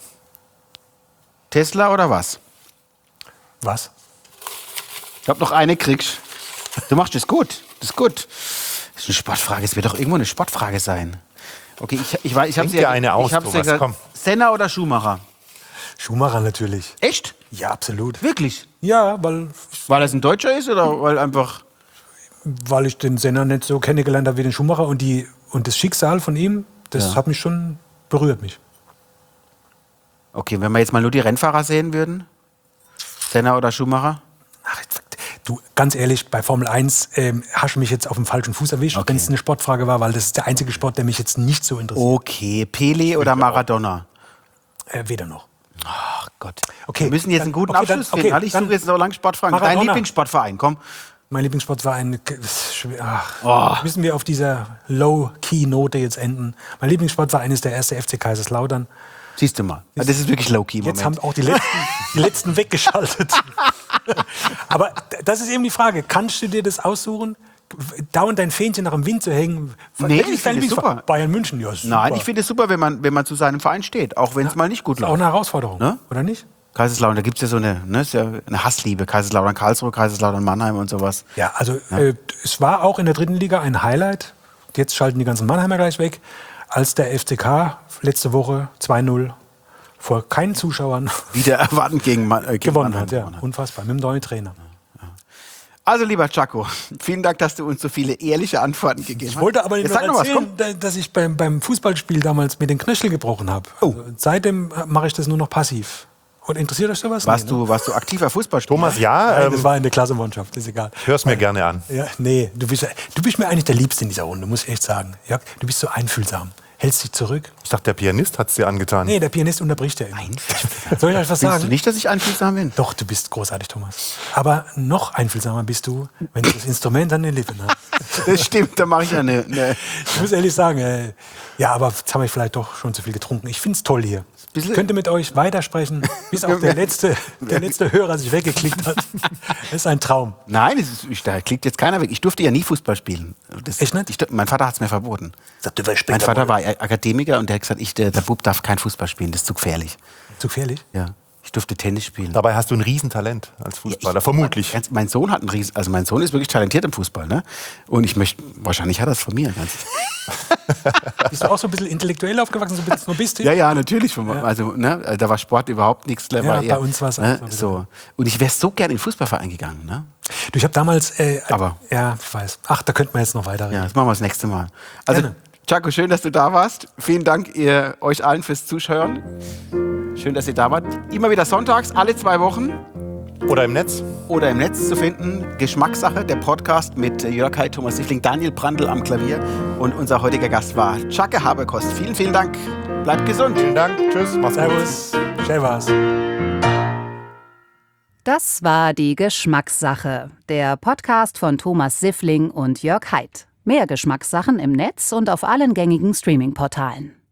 Tesla oder was? Was? Ich glaube, noch eine kriegst. Du machst das gut. Das ist gut. Das ist eine Sportfrage. Es wird doch irgendwo eine Sportfrage sein. Okay, ich habe Denk dir eine aus, Thomas, komm. Senna oder Schumacher? Schumacher natürlich. Echt? Ja, absolut. Wirklich? Ja, weil Weil er ein Deutscher ist oder weil einfach... weil ich den Senna nicht so kennengelernt habe wie den Schumacher und das Schicksal von ihm, das hat mich schon berührt mich. Okay, wenn wir jetzt mal nur die Rennfahrer sehen würden? Senna oder Schumacher? Ach, du, ganz ehrlich, bei Formel 1 hast du mich jetzt auf dem falschen Fuß erwischt, Okay. wenn es eine Sportfrage war, weil das ist der einzige Sport, der mich jetzt nicht so interessiert. Okay, Pelé oder Maradona? Weder noch. Ach Gott. Okay, Wir müssen jetzt einen guten Abschluss finden. Ich suche jetzt so lange Sportfragen. Dein Maradona. Lieblingssportverein, komm. Mein Lieblingssportverein, müssen wir auf dieser Low-Key-Note jetzt enden. Mein Lieblingssportverein ist der erste FC Kaiserslautern. Siehst du mal. Das ist wirklich low-key im Jetzt Moment. haben auch die letzten weggeschaltet. Aber das ist eben die Frage. Kannst du dir das aussuchen, dauernd dein Fähnchen nach dem Wind zu hängen? Nee, Welches ich finde dein es super. Bayern München, ja super. Nein, ich finde es super, wenn man zu seinem Verein steht, auch wenn es mal nicht gut Das ist auch läuft. eine Herausforderung, Ne? oder nicht? Kaiserslautern, da gibt es ja so ist ja eine Hassliebe. Kaiserslautern, Karlsruhe, Kaiserslautern, Mannheim und sowas. Ja, also es war auch in der 3. Liga ein Highlight. Jetzt schalten die ganzen Mannheimer gleich weg, als der FCK letzte Woche 2-0 vor keinen Zuschauern Wieder erwartend gegen gewonnen Mannheim. hat. Ja, unfassbar, mit dem neuen Trainer. Also lieber Chaco, vielen Dank, dass du uns so viele ehrliche Antworten gegeben hast. Ich wollte aber nicht Jetzt noch sag noch was, erzählen, dass ich beim Fußballspiel damals mit den Knöchel gebrochen habe. Oh. Also seitdem mache ich das nur noch passiv. Und interessiert euch sowas? Warst du aktiver Fußballspieler? Thomas, ja, Nein, das war in der Klassenmannschaft, ist egal. ich höre es mir gerne an. Ja, nee, du bist mir eigentlich der Liebste in dieser Runde, muss ich echt sagen. Jörg, du bist so einfühlsam. Hältst dich zurück. Ich dachte, der Pianist hat es dir angetan. Nee, der Pianist unterbricht ja immer. Soll ich euch was Findest sagen? du nicht, dass ich einfühlsam bin? Doch, du bist großartig, Thomas. Aber noch einfühlsamer bist du, wenn du das Instrument an den Lippen hast. Das stimmt, da mache ich eine Ich muss ehrlich sagen, ja, aber jetzt habe ich vielleicht doch schon zu viel getrunken. Ich finde es toll hier. Ich könnte mit euch weitersprechen, bis auch der letzte Hörer sich weggeklickt hat. Das ist ein Traum. Nein, da klickt jetzt keiner weg. Ich durfte ja nie Fußball spielen. Echt nicht? Mein Vater hat es mir verboten. Sagt, du wirst Mein später Vater war Akademiker und der hat gesagt, der Bub darf kein Fußball spielen, das ist zu gefährlich. zu gefährlich. Ja. Ich durfte Tennis spielen. Dabei hast du ein Riesentalent als Fußballer, vermutlich. Mein Sohn hat mein Sohn ist wirklich talentiert im Fußball, ne? Und wahrscheinlich hat er es von mir. Bist du auch so ein bisschen intellektuell aufgewachsen, so ein bisschen snobistisch? Ja, natürlich. Also, ne, da war Sport überhaupt nichts. Ja, bei uns war es ne, auch so. so. Und ich wäre so gern in den Fußballverein gegangen. Ne? Du, ich habe damals, Aber- ja, ich weiß. Ach, da könnten wir jetzt noch weiterreden. Ja, das machen wir das nächste Mal. Also, Gerne. Chaco, schön, dass du da warst. Vielen Dank euch allen fürs Zuschauen. Schön, dass ihr da wart. Immer wieder sonntags, alle 2 Wochen Oder im Netz. oder im Netz zu finden. Geschmackssache, der Podcast mit Jörg Heid, Thomas Siffling, Daniel Brandl am Klavier. Und unser heutiger Gast war Chaco Habekost. Vielen, vielen Dank. Bleibt gesund. Vielen Dank. Tschüss. Mach's gut. Servus. Schön war's. Das war die Geschmackssache, der Podcast von Thomas Siffling und Jörg Heid. Mehr Geschmackssachen im Netz und auf allen gängigen Streaming-Portalen.